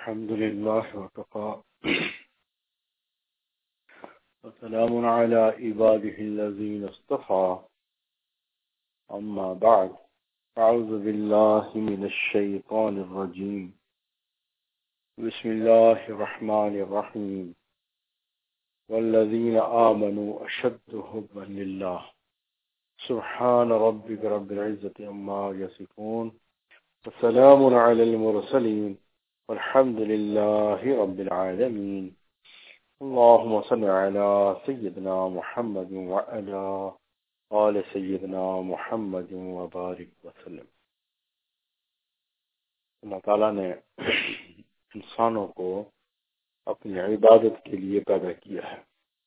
الحمد لله وكفى وسلام على عباده الذين اصطفى أما بعد أعوذ بالله من الشيطان الرجيم بسم الله الرحمن الرحيم والذين آمنوا أشد حبا لله سبحان ربك رب العزة عما يصفون وسلام على المرسلين والحمد لله رب العالمين اللهم صل على سيدنا محمد وعلى آل سيدنا محمد وبارك وسلم۔ اللہ تعالیٰ نے انسانوں کو اپنی عبادت کے لیے پیدا کیا ہے،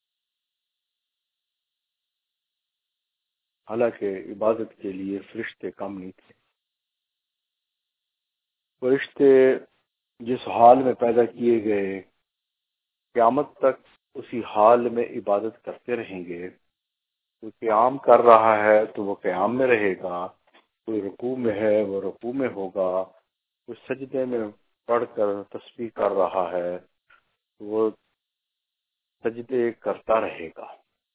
حالانکہ عبادت کے لیے فرشتے کم نہیں تھے۔ فرشتے جس حال میں پیدا کیے گئے قیامت تک اسی حال میں عبادت کرتے رہیں گے۔ کوئی قیام کر رہا ہے تو وہ قیام میں رہے گا، کوئی رکوع میں ہے وہ رکوع میں ہوگا، کوئی سجدے میں پڑھ کر تسبیح کر رہا ہے تو وہ سجدے کرتا رہے گا۔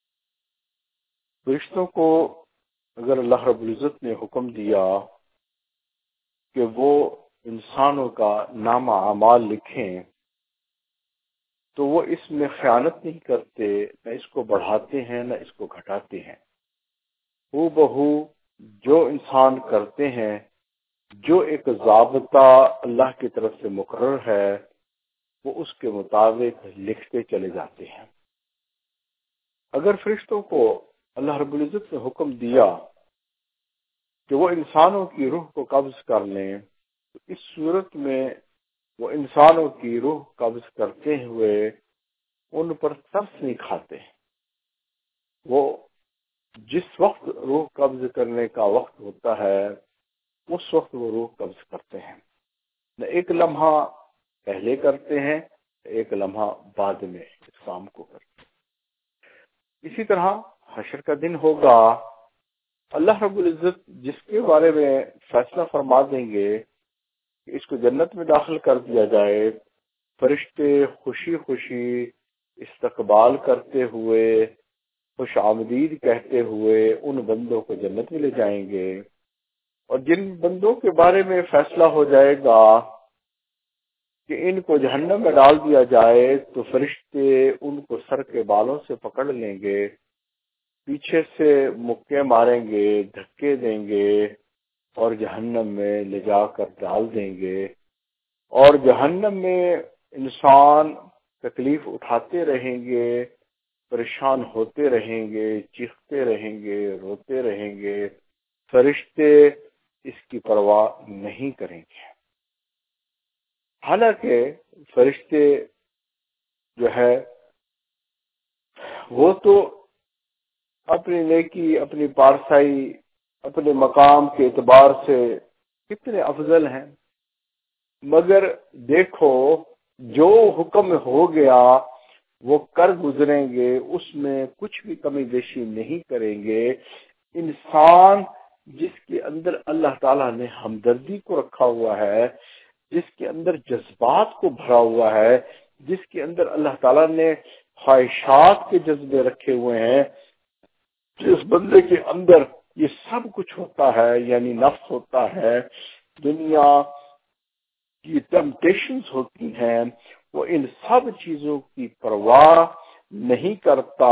فرشتوں کو اگر اللہ رب العزت نے حکم دیا کہ وہ انسانوں کا نامہ اعمال لکھیں تو وہ اس میں خیانت نہیں کرتے، نہ اس کو بڑھاتے ہیں نہ اس کو گھٹاتے ہیں۔ ہو بہو جو انسان کرتے ہیں، جو ایک ضابطہ اللہ کی طرف سے مقرر ہے وہ اس کے مطابق لکھتے چلے جاتے ہیں۔ اگر فرشتوں کو اللہ رب العزت نے حکم دیا کہ وہ انسانوں کی روح کو قبض کر لیں تو اس صورت میں وہ انسانوں کی روح قبض کرتے ہوئے ان پر ترس نہیں کھاتے۔ وہ جس وقت روح قبض کرنے کا وقت ہوتا ہے اس وقت وہ روح قبض کرتے ہیں، نہ ایک لمحہ پہلے کرتے ہیں ایک لمحہ بعد میں اس کام کو کرتے ہیں۔ اسی طرح حشر کا دن ہوگا، اللہ رب العزت جس کے بارے میں فیصلہ فرما دیں گے کہ اس کو جنت میں داخل کر دیا جائے، فرشتے خوشی خوشی استقبال کرتے ہوئے خوش آمدید کہتے ہوئے ان بندوں کو جنت میں لے جائیں گے، اور جن بندوں کے بارے میں فیصلہ ہو جائے گا کہ ان کو جہنم میں ڈال دیا جائے تو فرشتے ان کو سر کے بالوں سے پکڑ لیں گے، پیچھے سے مکے ماریں گے، دھکے دیں گے اور جہنم میں لے جا کر ڈال دیں گے، اور جہنم میں انسان تکلیف اٹھاتے رہیں گے، پریشان ہوتے رہیں گے، چیختے رہیں گے، روتے رہیں گے، فرشتے اس کی پرواہ نہیں کریں گے۔ حالانکہ فرشتے جو ہے وہ تو اپنی نیکی، اپنی پارسائی، اپنے مقام کے اعتبار سے کتنے افضل ہیں، مگر دیکھو جو حکم ہو گیا وہ کر گزریں گے، اس میں کچھ بھی کمی بیشی نہیں کریں گے۔ انسان جس کے اندر اللہ تعالیٰ نے ہمدردی کو رکھا ہوا ہے، جس کے اندر جذبات کو بھرا ہوا ہے، جس کے اندر اللہ تعالیٰ نے خواہشات کے جذبے رکھے ہوئے ہیں، جس بندے کے اندر یہ سب کچھ ہوتا ہے، یعنی نفس ہوتا ہے، دنیا کی ٹیمپٹیشنز ہوتی ہیں، وہ ان سب چیزوں کی پرواہ نہیں کرتا،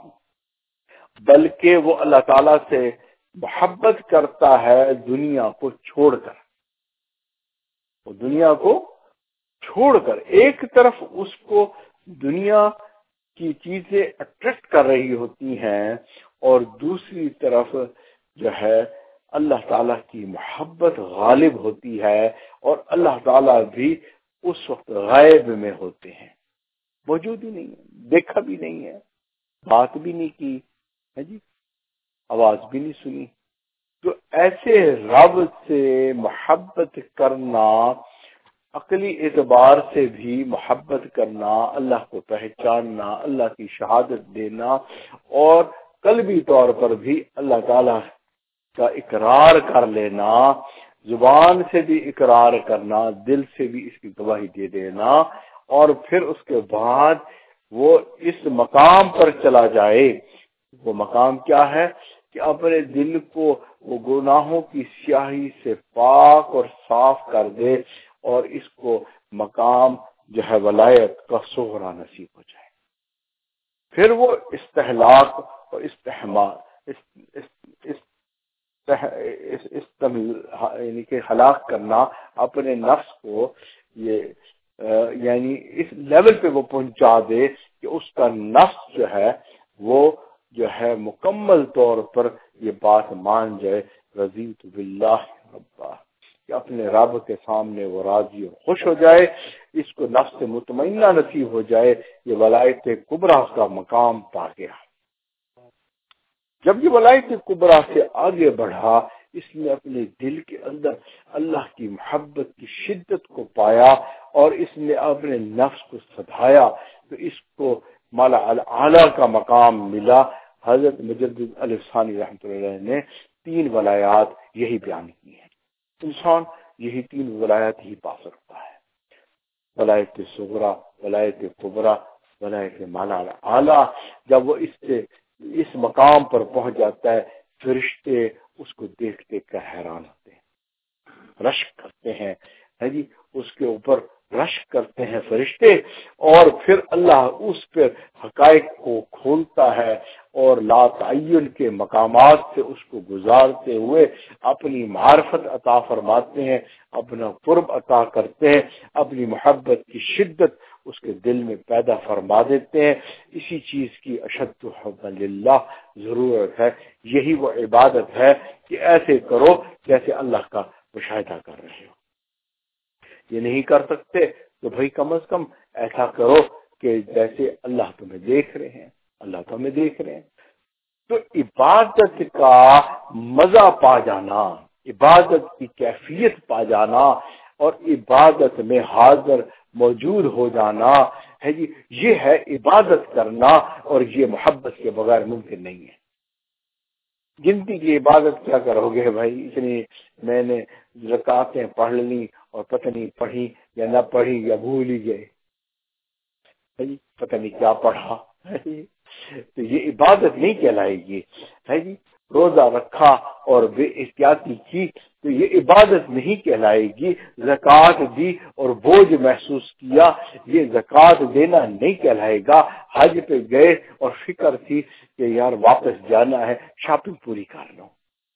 بلکہ وہ اللہ تعالیٰ سے محبت کرتا ہے دنیا کو چھوڑ کر۔ وہ دنیا کو چھوڑ کر ایک طرف اس کو دنیا کی چیزیں اٹریکٹ کر رہی ہوتی ہیں اور دوسری طرف جو ہے اللہ تعالیٰ کی محبت غالب ہوتی ہے، اور اللہ تعالیٰ بھی اس وقت غائب میں ہوتے ہیں، موجود ہی نہیں ہے، دیکھا بھی نہیں ہے، بات بھی نہیں کی ہے جی، آواز بھی نہیں سنی۔ تو ایسے رب سے محبت کرنا، عقلی اعتبار سے بھی محبت کرنا، اللہ کو پہچاننا، اللہ کی شہادت دینا، اور قلبی طور پر بھی اللہ تعالیٰ کا اقرار کر لینا، زبان سے بھی اقرار کرنا، دل سے بھی اس کی گواہی دے دینا، اور پھر اس کے بعد وہ اس مقام پر چلا جائے۔ وہ مقام کیا ہے کہ اپنے دل کو وہ گناہوں کی سیاہی سے پاک اور صاف کر دے، اور اس کو مقام جو ہے ولایت کا صغرا نصیب ہو جائے۔ پھر وہ استحلاق اور یعنی کہ ہلاک کرنا اپنے نفس کو، یہ یعنی اس لیول پہ وہ پہنچا دے کہ اس کا نفس جو ہے وہ جو ہے مکمل طور پر یہ بات مان جائے، رضیت باللہ ربا، کہ اپنے رب کے سامنے وہ راضی اور خوش ہو جائے، اس کو نفس مطمئنہ نصیب ہو جائے، یہ ولایت کبریٰ کا مقام پا گیا۔ جب یہ ولایت کبریٰ سے آگے بڑھا، اس نے اپنے دل کے اندر اللہ کی محبت کی شدت کو پایا، اور اس نے اپنے نفس کو سدھایا، تو اس کو مالا اعلیٰ کا مقام ملا۔ حضرت مجدد الف ثانی رحمۃ اللہ علیہ نے 3 ولایات یہی بیان کی ہیں۔ انسان یہی 3 ولایات ہی پا سکتا ہے، ولایت صغریٰ، ولایت کبریٰ، ولایت مالا اعلیٰ۔ جب وہ اس مقام پر پہنچ جاتا ہے، فرشتے اس کو دیکھ دیکھ کر حیران ہوتے ہیں، رشک کرتے ہیں، ہے جی، اس کے اوپر رشک کرتے ہیں فرشتے، اور پھر اللہ اس پر حقائق کو کھولتا ہے، اور لا تعین کے مقامات سے اس کو گزارتے ہوئے اپنی معرفت عطا فرماتے ہیں، اپنا قرب عطا کرتے ہیں، اپنی محبت کی شدت اس کے دل میں پیدا فرما دیتے ہیں۔ اسی چیز کی اشد حب للہ ضرورت ہے۔ یہی وہ عبادت ہے کہ ایسے کرو جیسے اللہ کا مشاہدہ کر رہے ہو۔ یہ نہیں کر سکتے تو بھائی کم از کم ایسا کرو کہ جیسے اللہ تمہیں دیکھ رہے ہیں، اللہ تمہیں دیکھ رہے ہیں۔ تو عبادت کا مزہ پا جانا، عبادت کی کیفیت پا جانا، اور عبادت میں حاضر موجود ہو جانا ہے جی، یہ ہے عبادت کرنا، اور یہ محبت کے بغیر ممکن نہیں ہے۔ گنتی کی عبادت کیا کرو گے بھائی؟ اتنی میں نے رکعتیں پڑھ لی اور پتہ نہیں پڑھی یا نہ پڑھی یا بھول ہی گئے، پتہ نہیں کیا پڑھا، تو یہ عبادت نہیں کہلائے گی، ہے جی۔ روزہ رکھا اور بے احتیاطی کی تو یہ عبادت نہیں کہلائے گی۔ زکوٰۃ دی اور بوجھ محسوس کیا، یہ زکوٰۃ دینا نہیں کہلائے گا۔ حج پہ گئے اور فکر تھی کہ یار واپس جانا ہے، شاپنگ پوری کر لو،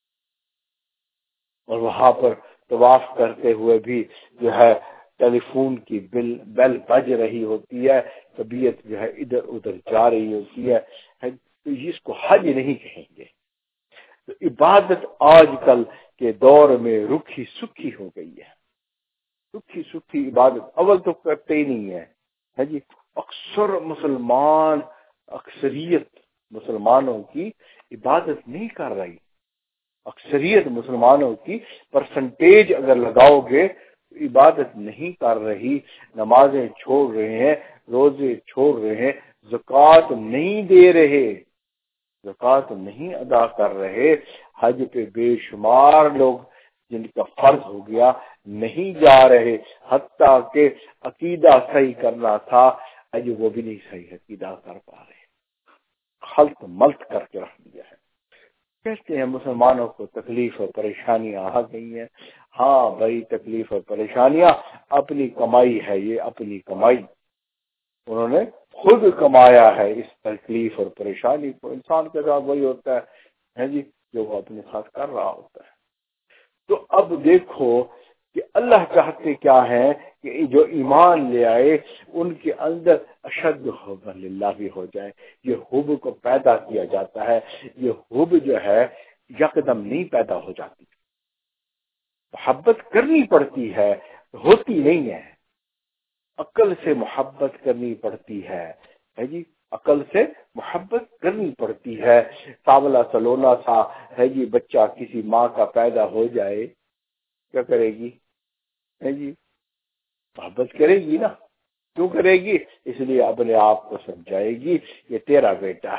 اور وہاں پر طواف کرتے ہوئے بھی جو ہے ٹیلی فون کی بیل بج رہی ہوتی ہے، طبیعت جو ہے ادھر ادھر جا رہی ہوتی ہے، تو اس کو حج نہیں کہیں گے۔ تو عبادت آج کل کے دور میں رکھی سکھی ہو گئی ہے، رکھی سکھی عبادت اول تو کرتے ہی نہیں ہے جی۔ اکثر مسلمان، اکثریت مسلمانوں کی عبادت نہیں کر رہی، اکثریت مسلمانوں کی پرسنٹیج اگر لگاؤ گے تو عبادت نہیں کر رہی، نمازیں چھوڑ رہے ہیں، روزے چھوڑ رہے ہیں، زکوٰۃ نہیں دے رہے، زکوٰۃ نہیں ادا کر رہے، حج پہ بے شمار لوگ جن کا فرض ہو گیا نہیں جا رہے، حتیٰ کہ عقیدہ صحیح کرنا تھا حج وہ بھی نہیں صحیح عقیدہ کر پا رہے، خلط ملط کر کے رکھ دیا ہے۔ کہتے ہیں مسلمانوں کو تکلیف اور پریشانیاں آ گئی ہیں۔ ہاں بھائی، تکلیف اور پریشانیاں اپنی کمائی ہے، یہ اپنی کمائی، انہوں نے خود کمایا ہے اس تکلیف اور پریشانی کو۔ انسان کے ساتھ وہی ہوتا ہے جی جو وہ اپنے ساتھ کر رہا ہوتا ہے۔ تو اب دیکھو کہ اللہ چاہتے کیا ہے کہ جو ایمان لے آئے ان کے اندر اشد حب للہ بھی ہو جائے۔ یہ حب کو پیدا کیا جاتا ہے، یہ حب جو ہے یکدم نہیں پیدا ہو جاتی، محبت کرنی پڑتی ہے، ہوتی نہیں ہے۔ عقل سے محبت کرنی پڑتی ہے جی، عقل سے محبت کرنی پڑتی ہے۔ ساولا سلونا سا ہے جی بچہ کسی ماں کا پیدا ہو جائے، کیا کرے گی؟ ہے جی محبت کرے گی نا، کیوں کرے گی؟ اس لیے اپنے آپ کو سمجھائے گی یہ تیرا بیٹا ہے،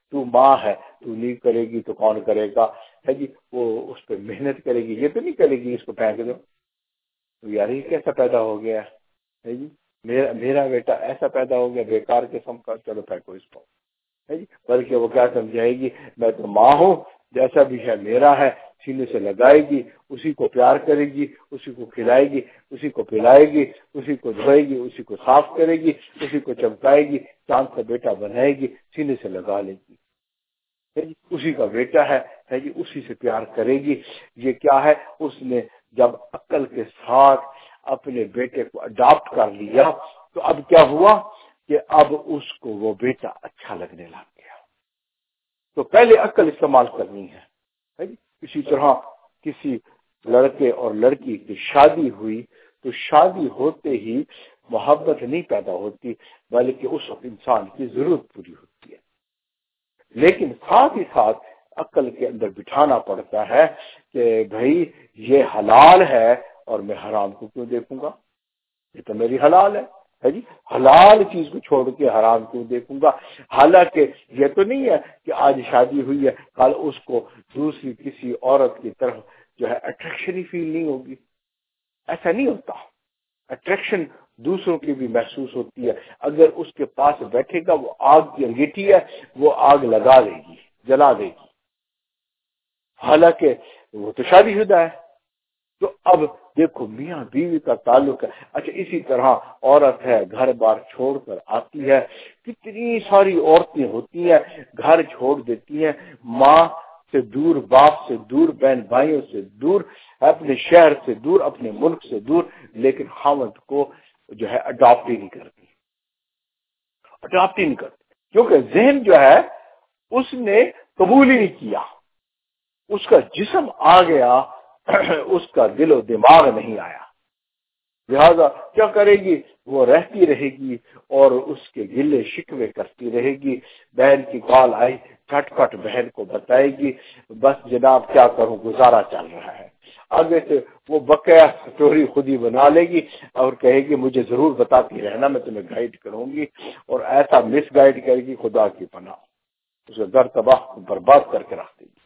تو ماں ہے، تو نہیں کرے گی تو کون کرے گا، ہے جی، وہ اس پہ محنت کرے گی، یہ تو نہیں کرے گی اس کو پھینک دو، تو یار یہ کیسا پیدا ہو گیا ہے جی، میرا بیٹا ایسا پیدا ہو گیا بیکار قسم کا، چلو پھینکو اس کو، ہے جی، بلکہ وہ کیا سمجھائے گی، میں تو ماں ہوں، جیسا بھی ہے میرا ہے، سینے سے لگائے گی، اسی کو پیار کرے گی، اسی کو کھلائے گی، اسی کو پلائے گی، اسی کو دھوئے گی، اسی کو صاف کرے گی، اسی کو چمکائے گی، چاند کا بیٹا بنائے گی، سینے سے لگا لے گی، ہے جی، اسی کا بیٹا ہے جی، اسی سے پیار کرے گی۔ یہ کیا ہے، اس نے جب عقل کے ساتھ اپنے بیٹے کو اڈاپٹ کر لیا تو اب کیا ہوا کہ اب اس کو وہ بیٹا اچھا لگنے لگ گیا۔ تو پہلے عقل استعمال کرنی ہے جی۔ اسی طرح کسی لڑکے اور لڑکی کی شادی ہوئی تو شادی ہوتے ہی محبت نہیں پیدا ہوتی، بلکہ اس انسان کی ضرورت پوری ہوتی ہے، لیکن ساتھ ہی ساتھ عقل کے اندر بٹھانا پڑتا ہے کہ بھائی یہ حلال ہے اور میں حرام کو کیوں دیکھوں گا، یہ تو میری حلال ہے جی، حلال چیز کو چھوڑ کے حرام کیوں دیکھوں گا۔ حالانکہ یہ تو نہیں ہے کہ آج شادی ہوئی ہے کل اس کو دوسری کسی عورت کی طرف جو ہے اٹریکشن ہی فیل نہیں ہوگی، ایسا نہیں ہوتا۔ اٹریکشن دوسروں کی بھی محسوس ہوتی ہے، اگر اس کے پاس بیٹھے گا وہ آگ کی انگیٹھی ہے، وہ آگ لگا دے گی، جلا دے گی، حالانکہ وہ تو شادی شدہ ہے۔ تو اب دیکھو میاں بیوی کا تعلق ہے۔ اچھا اسی طرح عورت ہے، گھر بار چھوڑ کر آتی ہے، کتنی ساری عورتیں ہوتی ہیں گھر چھوڑ دیتی ہیں، ماں سے دور، باپ سے دور، بہن بھائیوں سے دور، اپنے شہر سے دور، اپنے ملک سے دور، لیکن خاوند کو جو ہے اڈاپٹ ہی نہیں کرتی، اڈاپٹ ہی نہیں کرتی، کیونکہ ذہن جو ہے اس نے قبول ہی نہیں کیا، اس کا جسم آ گیا، اس کا دل و دماغ نہیں آیا، لہذا کیا کرے گی، وہ رہتی رہے گی اور اس کے گلے شکوے کرتی رہے گی، بہن کی کال آئی چھٹ پٹ بہن کو بتائے گی، بس جناب کیا کروں گزارا چل رہا ہے، آگے سے وہ بقیہ سٹوری خود ہی بنا لے گی اور کہے گی مجھے ضرور بتاتی رہنا، میں تمہیں گائیڈ کروں گی، اور ایسا مس گائیڈ کرے گی خدا کی پناہ، اس کا گھر تباہ برباد کر کے رکھ دے گی۔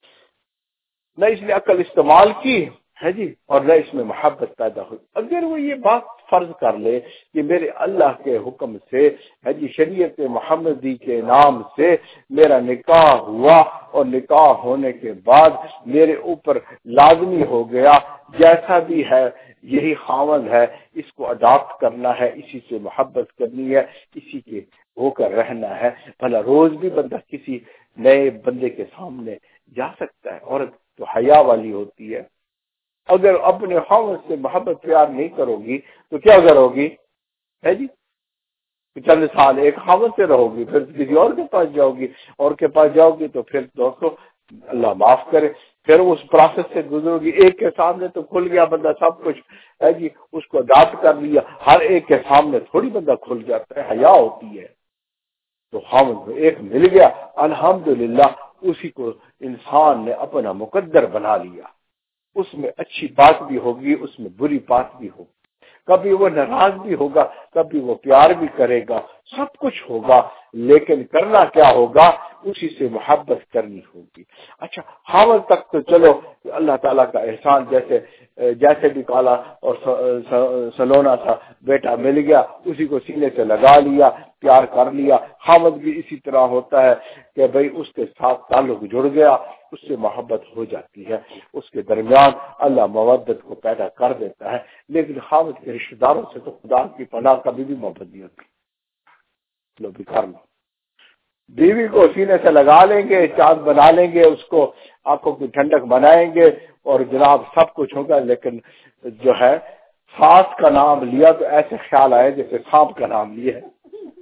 نہ اس نے عقل استعمال کی ہے جی، اور نہ اس میں محبت پیدا ہوئی۔ اگر وہ یہ بات فرض کر لے کہ میرے اللہ کے حکم سے ہے جی، شریعت محمدی کے نام سے میرا نکاح ہوا اور نکاح ہونے کے بعد میرے اوپر لازمی ہو گیا، جیسا بھی ہے یہی خاوند ہے، اس کو اڈاپٹ کرنا ہے، اسی سے محبت کرنی ہے، اسی کے ہو کر رہنا ہے، بھلا روز بھی بندہ کسی نئے بندے کے سامنے جا سکتا ہے؟ عورت تو حیا والی ہوتی ہے، اگر اپنے خاوند سے محبت پیار نہیں کرو گی تو کیا کرو گی، ہے جی، چند سال ایک خاوند سے رہو گی، پھر کسی اور کے پاس جاؤ گی، اور کے پاس جاؤ گی تو پھر دوستو اللہ معاف کرے، پھر اس پروسیس سے گزرو گی، ایک کے سامنے تو کھل گیا بندہ سب کچھ، ہے جی، اس کو اڈاپٹ کر لیا، ہر ایک کے سامنے تھوڑی بندہ کھل جاتا ہے، حیا ہوتی ہے، تو خاوند ایک مل گیا الحمدللہ، اسی کو انسان نے اپنا مقدر بنا لیا، اس میں اچھی بات بھی ہوگی، اس میں بری بات بھی ہوگی، کبھی وہ ناراض بھی ہوگا، کبھی وہ پیار بھی کرے گا، سب کچھ ہوگا، لیکن کرنا کیا ہوگا، اسی سے محبت کرنی ہوگی۔ اچھا حاول تک تو چلو اللہ تعالیٰ کا احسان، جیسے بھی کالا اور سلونا تھا بیٹا مل گیا، اسی کو سینے سے لگا لیا، پیار کر لیا، حامد بھی اسی طرح ہوتا ہے کہ بھئی اس کے ساتھ تعلق جڑ گیا، اس سے محبت ہو جاتی ہے، اس کے درمیان اللہ مودت کو پیدا کر دیتا ہے، لیکن حامد کے رشتہ داروں سے تو خدا کی پناہ کبھی بھی محبت نہیں ہوتی، لو بھی کر لو، بیوی کو سینے سے لگا لیں گے، چاند بنا لیں گے، اس کو آنکھوں کی ٹھنڈک بنائیں گے اور جناب سب کچھ ہوگا، لیکن جو ہے ساس کا نام لیا تو ایسے خیال آئے جیسے سانپ کا نام لیا ہے،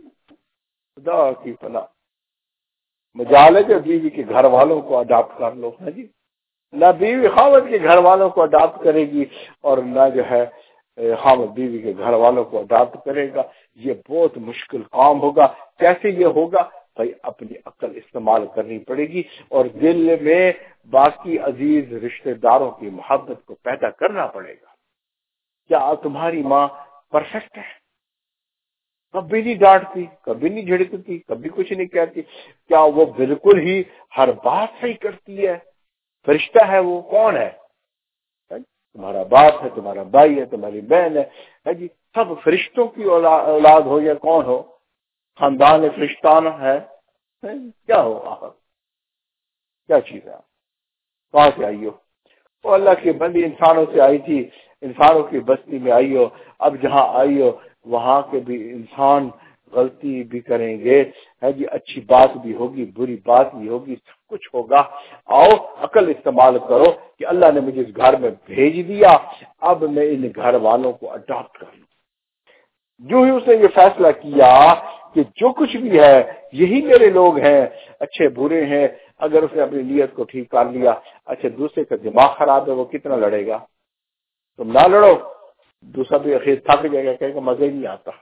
خدا کی پناہ، مجال ہے جو بیوی کے گھر والوں کو اڈاپٹ کر لو، ہے جی، نہ بیوی خاوند کے گھر والوں کو اڈاپٹ کرے گی اور نہ جو ہے خاوند بیوی کے گھر والوں کو اڈاپٹ کرے گا، یہ بہت مشکل کام ہوگا۔ کیسے یہ ہوگا؟ بھائی اپنی عقل استعمال کرنی پڑے گی اور دل میں باقی عزیز رشتہ داروں کی محبت کو پیدا کرنا پڑے گا۔ کیا تمہاری ماں پرفیکٹ ہے؟ کبھی نہیں ڈانٹتی، کبھی نہیں جھڑکتی، کبھی کچھ نہیں کہتی. کیا وہ بالکل ہی ہر بات صحیح کرتی ہے؟ فرشتہ ہے وہ؟ کون ہے؟ تمہارا باپ ہے، تمہارا بھائی ہے، تمہاری بہن ہے جی. سب فرشتوں کی اولاد ہو یا کون ہو، خاندان فرشتانہ ہے. کیا ہو آخر؟ کیا چیز ہے؟ کہاں سے آئی ہو؟ وہ اللہ کی بندی انسانوں سے آئی تھی، انسانوں کی بستی میں آئی ہو. اب جہاں آئی ہو وہاں کے بھی انسان غلطی بھی کریں گے ہے جی، اچھی بات بھی ہوگی، بری بات بھی ہوگی، سب کچھ ہوگا. آؤ عقل استعمال کرو کہ اللہ نے مجھے اس گھر میں بھیج دیا، اب میں ان گھر والوں کو اڈاپٹ کر لوں. جو ہی اس نے یہ فیصلہ کیا کہ جو کچھ بھی ہے یہی میرے لوگ ہیں، اچھے برے ہیں، اگر اس نے اپنی نیت کو ٹھیک کر لیا. اچھا دوسرے کا دماغ خراب ہے، وہ کتنا لڑے گا؟ تم نہ لڑو، دوسرا بھی اخیر تھک جائے گا، کہے گا مزہ ہی نہیں آتا،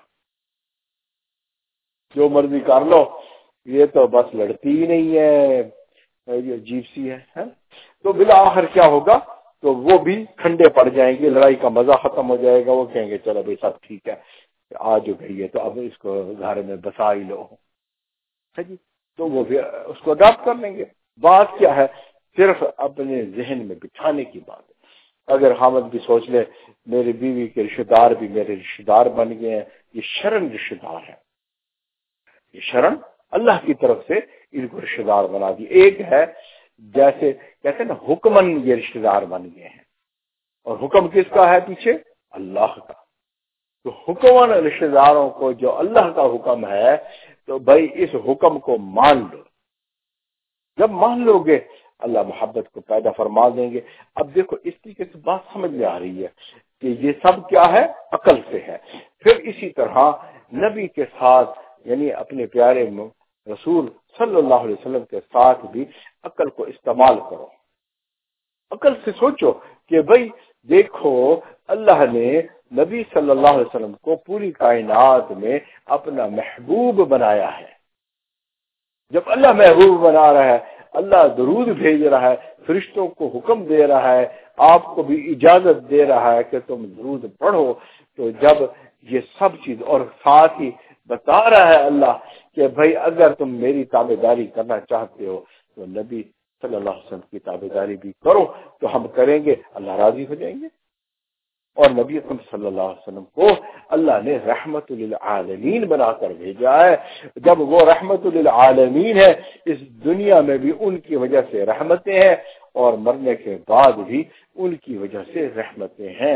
جو مرضی کر لو، یہ تو بس لڑتی ہی نہیں ہے، یہ عجیب سی ہے. تو بالآخر کیا ہوگا؟ تو وہ بھی ٹھنڈے پڑ جائیں گے، لڑائی کا مزہ ختم ہو جائے گا. وہ کہیں گے چلو بھائی سب ٹھیک ہے، آج جو گئی ہے تو اب اس کو گھر میں بسا ہی لو جی. تو وہ بھی اس کو اڈاپٹ کر لیں گے. بات کیا ہے؟ صرف اپنے ذہن میں بٹھانے کی بات ہے. اگر حامد بھی سوچ لے میری بیوی کے رشتے دار بھی میرے رشتے دار بن گئے ہیں، یہ شرن رشتے دار ہے، یہ شرن اللہ کی طرف سے ان کو رشتے دار بنا دی. ایک ہے جیسے کہتے ہیں نا حکمن یہ رشتے دار بن گئے ہیں، اور حکم کس کا ہے پیچھے؟ اللہ کا. تو حکمن رشتے داروں کو جو اللہ کا حکم ہے تو بھائی اس حکم کو مان لو. جب مان لو گے اللہ محبت کو پیدا فرما دیں گے. اب دیکھو اس طریقے سے بات سمجھ میں آ رہی ہے کہ یہ سب کیا ہے؟ عقل سے ہے. پھر اسی طرح نبی کے ساتھ یعنی اپنے پیارے رسول صلی اللہ علیہ وسلم کے ساتھ بھی عقل کو استعمال کرو. عقل سے سوچو کہ بھائی دیکھو اللہ نے نبی صلی اللہ علیہ وسلم کو پوری کائنات میں اپنا محبوب بنایا ہے. جب اللہ محبوب بنا رہا ہے، اللہ درود بھیج رہا ہے، فرشتوں کو حکم دے رہا ہے، آپ کو بھی اجازت دے رہا ہے کہ تم درود پڑھو. تو جب یہ سب چیز اور ساتھ ہی بتا رہا ہے اللہ کہ بھائی اگر تم میری تابع داری کرنا چاہتے ہو تو نبی صلی اللہ علیہ وسلم کی تابع داری بھی کرو، تو ہم کریں گے، اللہ راضی ہو جائیں گے. اور نبی اکرم صلی اللہ علیہ وسلم کو اللہ نے رحمت للعالمین بنا کر بھیجا ہے. جب وہ رحمت للعالمین ہے، اس دنیا میں بھی ان کی وجہ سے رحمتیں ہیں اور مرنے کے بعد بھی ان کی وجہ سے رحمتیں ہیں.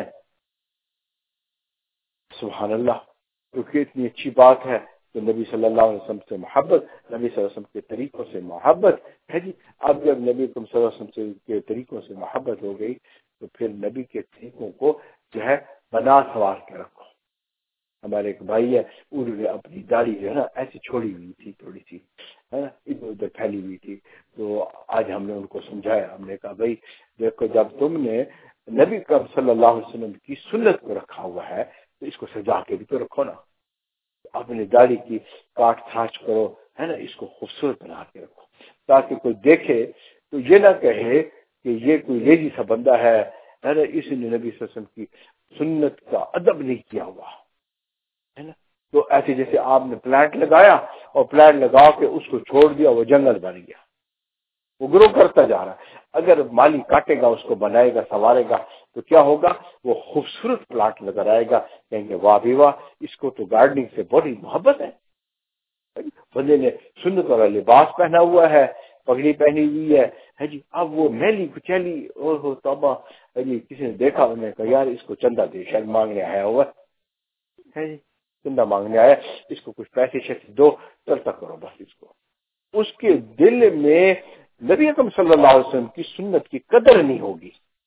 سبحان اللہ. کیونکہ اتنی اچھی بات ہے تو نبی صلی اللہ علیہ وسلم سے محبت، نبی صلی اللہ علیہ وسلم کے طریقوں سے محبت ہے جی. اب جب نبی صلی اللہ علیہ وسلم کے طریقوں سے محبت ہو گئی تو پھر نبی کے طریقوں کو جو ہے بنا سوار کے رکھو. ہمارے ایک بھائی ہے، انہوں نے اپنی داڑھی جو ہے نا ایسی چھوڑی ہوئی تھی، تھوڑی سی ہے نا ادھر ادھر پھیلی ہوئی تھی. تو آج ہم نے ان کو سمجھایا، ہم نے کہا بھائی دیکھو جب تم نے نبی صلی اللہ علیہ وسلم کی سنت کو رکھا ہوا ہے تو اس کو سجا کے بھی تو رکھو نا. اپنی داڑھی کی کاٹ چھانٹ کرو ہے نا، اس کو خوبصورت بنا کے رکھو تاکہ کوئی دیکھے تو یہ نہ کہے کہ یہ کوئی لیزی سا بندہ ہے نا، اس نے نبی صلی اللہ علیہ وسلم کی سنت کا ادب نہیں کیا ہوا ہے نا. تو ایسے جیسے آپ نے پلانٹ لگایا اور پلانٹ لگا کے اس کو چھوڑ دیا، وہ جنگل بن گیا، وہ گرو کرتا جا رہا ہے. اگر مالی کاٹے گا، اس کو بنائے گا، سنوارے گا تو کیا ہوگا؟ وہ خوبصورت پلاٹ نظر آئے گا. کہیں گے واہ بھی واہ، اس کو تو گارڈننگ سے بڑی محبت ہے. بندے نے سنت والا لباس پہنا ہوا ہے، پگڑی پہنی ہوئی ہے جی. اب وہ میلی کچیلی او توبہ ہے جی، کسی نے دیکھا، انہوں نے کہا یار اس کو چندہ دے، شاید مانگنے آیا ہوا ہے جی، چندہ مانگنے آیا، اس کو کچھ پیسے شیسے دو، چلتا کرو بس. اس کو اس کے دل میں نبی اکرم صلی اللہ علیہ وسلم کی سنت کی قدر نہیں ہوگی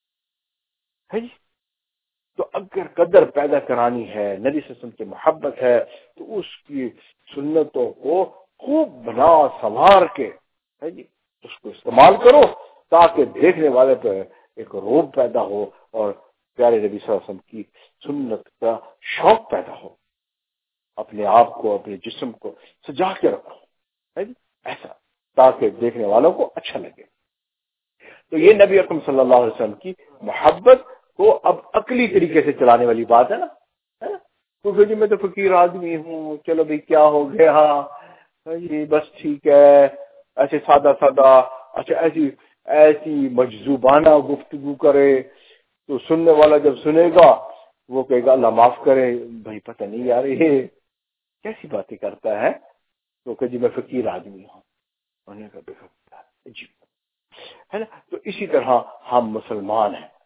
ہے جی. تو اگر قدر پیدا کرانی ہے، نبی صلی اللہ علیہ وسلم کی محبت ہے، تو اس کی سنتوں کو خوب بنا سنوار کے ہے جی اس کو استعمال کرو تاکہ دیکھنے والے پہ ایک روب پیدا ہو اور پیارے نبی صلی اللہ علیہ وسلم کی سنت کا شوق پیدا ہو. اپنے آپ کو، اپنے جسم کو سجا کے رکھو ہے جی ایسا، تاکہ دیکھنے والوں کو اچھا لگے. تو یہ نبی اکرم صلی اللہ علیہ وسلم کی محبت کو اب عقلی طریقے سے چلانے والی بات ہے نا. تو جی میں تو فقیر آدمی ہوں، چلو بھائی کیا ہو گیا جی، بس ٹھیک ہے، ایسے سادہ سادہ، اچھا ایسی مجذوبانہ گفتگو کرے تو سننے والا جب سنے گا وہ کہے گا اللہ معاف کرے، بھائی پتہ نہیں یار یہ کیسی باتیں کرتا ہے، تو کہ جی میں فقیر آدمی ہوں، انہوں نے کہا جی ہے نا. تو اسی طرح ہم مسلمان ہیں،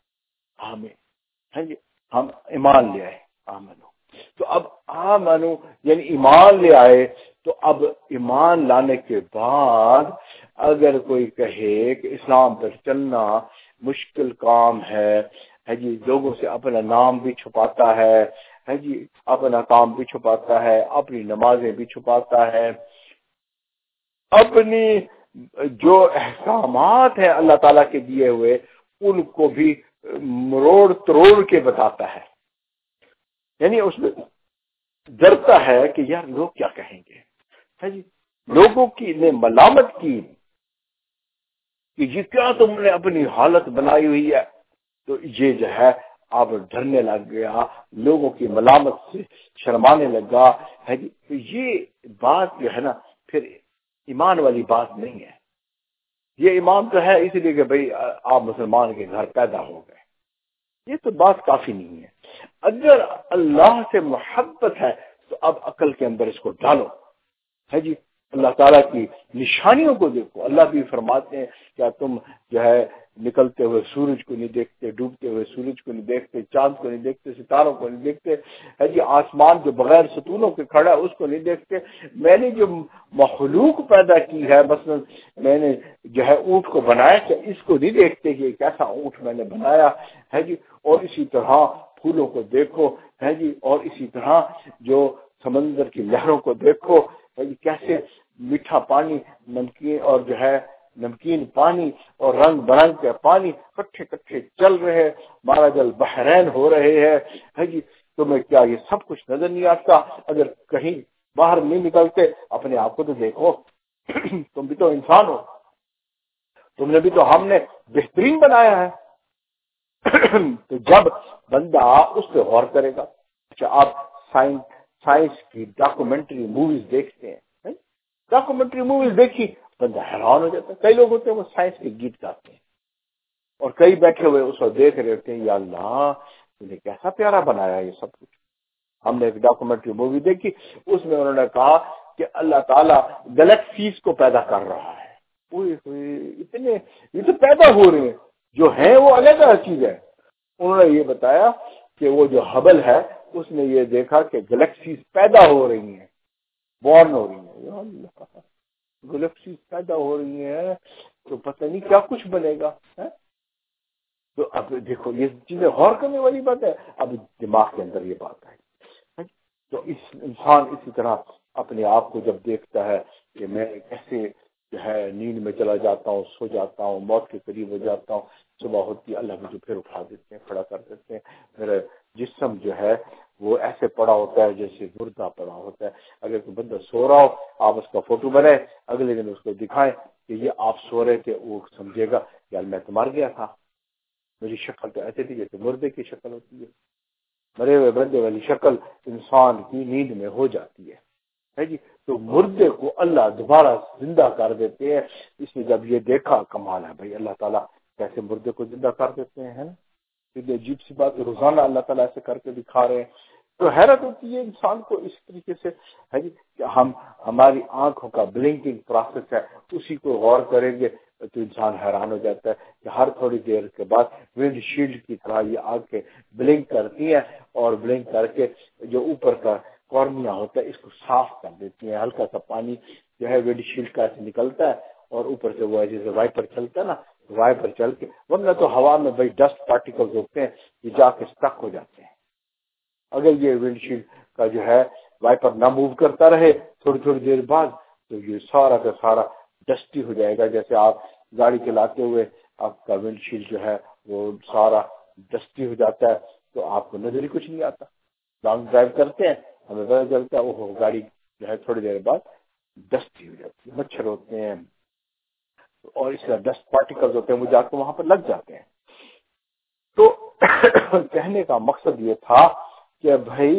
ہم ایمان لے آئے، آمنو. تو اب آمنو یعنی ایمان لے آئے، تو اب ایمان لانے کے بعد اگر کوئی کہے کہ اسلام پر چلنا مشکل کام ہے جی، لوگوں سے اپنا نام بھی چھپاتا ہے جی، اپنا کام بھی چھپاتا ہے، اپنی نمازیں بھی چھپاتا ہے، اپنی جو احکامات ہیں اللہ تعالیٰ کے دیے ہوئے ان کو بھی مروڑ تروڑ کے بتاتا ہے، یعنی اس میں ڈرتا ہے کہ یار لوگ کیا کہیں گے، ہے جی. لوگوں کی نے ملامت کی کہ یہ کیا تم نے اپنی حالت بنائی ہوئی ہے، تو یہ جو ہے اب ڈرنے لگ گیا، لوگوں کی ملامت سے شرمانے لگا ہے جی. تو یہ بات جو ہے نا پھر ایمان والی بات نہیں ہے. یہ ایمان تو ہے اس لیے کہ بھئی آپ مسلمان کے گھر پیدا ہو گئے، یہ تو بات کافی نہیں ہے. اگر اللہ سے محبت ہے تو اب عقل کے اندر اس کو ڈالو ہے جی. اللہ تعالیٰ کی نشانیوں کو دیکھو. اللہ بھی فرماتے ہیں کیا تم جو ہے نکلتے ہوئے سورج کو نہیں دیکھتے، ڈوبتے ہوئے سورج کو نہیں دیکھتے، چاند کو نہیں دیکھتے، ستاروں کو نہیں دیکھتے ہے جی، آسمان جو بغیر ستونوں کے کھڑا ہے اس کو نہیں دیکھتے. میں نے جو مخلوق پیدا کی ہے، مثلا میں نے جو ہے اونٹ کو بنایا، کہ اس کو نہیں دیکھتے کہ کیسا اونٹ میں نے بنایا ہے جی. اور اسی طرح پھولوں کو دیکھو ہے جی، اور اسی طرح جو سمندر کی لہروں کو دیکھو ہے جی، کیسے میٹھا پانی نمکین اور جو ہے نمکین پانی اور رنگ برنگ کے پانی کٹھے کٹھے چل رہے ہیں، مارا جل بحرین ہو رہے ہیں ہے جی. تمہیں کیا یہ سب کچھ نظر نہیں آتا؟ اگر کہیں باہر نہیں نکلتے اپنے آپ کو تو دیکھو، تم بھی تو انسان ہو، تم نے بھی تو ہم نے بہترین بنایا ہے. تو جب بندہ اس پہ غور کرے گا. اچھا آپ سائنس کی ڈاکومنٹری موویز دیکھتے ہیں، ڈاکومنٹری موویز دیکھی بندہ حیران ہو جاتا ہے. کئی لوگ ہوتے ہیں وہ سائنس کے گیت گاتے ہیں، اور کئی بیٹھے ہوئے اس کو دیکھ رہے ہوتے ہیں، یا اللہ تم نے کیسا پیارا بنایا یہ سب کچھ. ہم نے ایک ڈاکومنٹری مووی دیکھی، اس میں انہوں نے کہا کہ اللہ تعالیٰ گلیکسیز کو پیدا کر رہا ہے. اتنے یہ تو پیدا ہو رہے ہیں، جو ہیں وہ الگ چیز ہے. انہوں نے یہ بتایا کہ وہ جو ہبل ہے اس نے یہ دیکھا کہ گلیکسیز پیدا ہو رہی ہیں، بورن ہو رہی ہیں. یا اللہ، گلیکسیز پیدا ہو رہی ہیں تو پتہ نہیں کیا کچھ بنے گا. تو اب دیکھو یہ چیزیں غور کرنے والی بات ہے. اب دماغ کے اندر یہ بات ہے. تو انسان اسی طرح اپنے آپ کو جب دیکھتا ہے کہ میں کیسے جو ہے نیند میں چلا جاتا ہوں، سو جاتا ہوں، موت کے قریب ہو جاتا ہوں، صبح ہوتی ہے اللہ مجھے پھر اٹھا دیتے ہیں، کھڑا کر دیتے ہیں. میرا جسم جو ہے وہ ایسے پڑا ہوتا ہے جیسے مردہ پڑا ہوتا ہے. اگر کوئی بندہ سو رہا ہو، آپ اس کا فوٹو بنائیں، اگلے دن اس کو دکھائیں کہ یہ آپ سو رہے تھے، وہ سمجھے گا یار میں تو مر گیا تھا، میری شکل تو ایسے تھی جیسے مردے کی شکل ہوتی ہے. مرے ہوئے بندے والی شکل انسان کی نیند میں ہو جاتی ہے جی. تو مردے کو اللہ دوبارہ زندہ کر دیتے ہیں. اس نے جب یہ دیکھا کمال ہے بھائی، اللہ تعالیٰ کیسے مردے کو زندہ کر دیتے ہیں نا. یہ عجیب سی بات، روزانہ اللہ تعالیٰ ایسے کر کے دکھا رہے ہیں. تو حیرت ہوتی ہے انسان کو اس طریقے سے ہے جی کہ ہماری آنکھوں کا بلنکنگ پروسیس ہے، اسی کو غور کریں گے تو انسان حیران ہو جاتا ہے کہ ہر تھوڑی دیر کے بعد ونڈ شیلڈ کی طرح یہ آنکھیں بلنک کرتی ہیں، اور بلنک کر کے جو اوپر کا کارنیا ہوتا ہے اس کو صاف کر دیتی ہیں. ہلکا سا پانی جو ہے ونڈ شیلڈ کا ایسے نکلتا ہے، اور اوپر سے وہ جیسے وائپر چلتا ہے نا، وائپر چل کے، ورنہ تو ہوا میں بھائی ڈسٹ پارٹیکلز ہوتے ہیں یہ جا کے اسٹک ہو جاتے ہیں. اگر یہ ونڈ شیلڈ کا جو ہے وائپر نہ موو کرتا رہے تھوڑی تھوڑی دیر بعد، تو یہ سارا کا سارا ڈسٹی ہو جائے گا. جیسے آپ گاڑی چلاتے ہوئے آپ کا ونڈ شیلڈ جو ہے وہ سارا ڈسٹی ہو جاتا ہے، تو آپ کو نظر ہی کچھ نہیں آتا. لانگ ڈرائیو کرتے ہیں ہمیں پتہ چلتا ہے وہ گاڑی جو ہے تھوڑی دیر بعد ڈسٹی ہو جاتی ہے، مچھر ہوتے ہیں اور اس طرح ڈسٹ پارٹیکلز ہوتے ہیں وہ جا کے وہاں پر لگ جاتے ہیں. تو کہنے کا مقصد یہ تھا کہ بھائی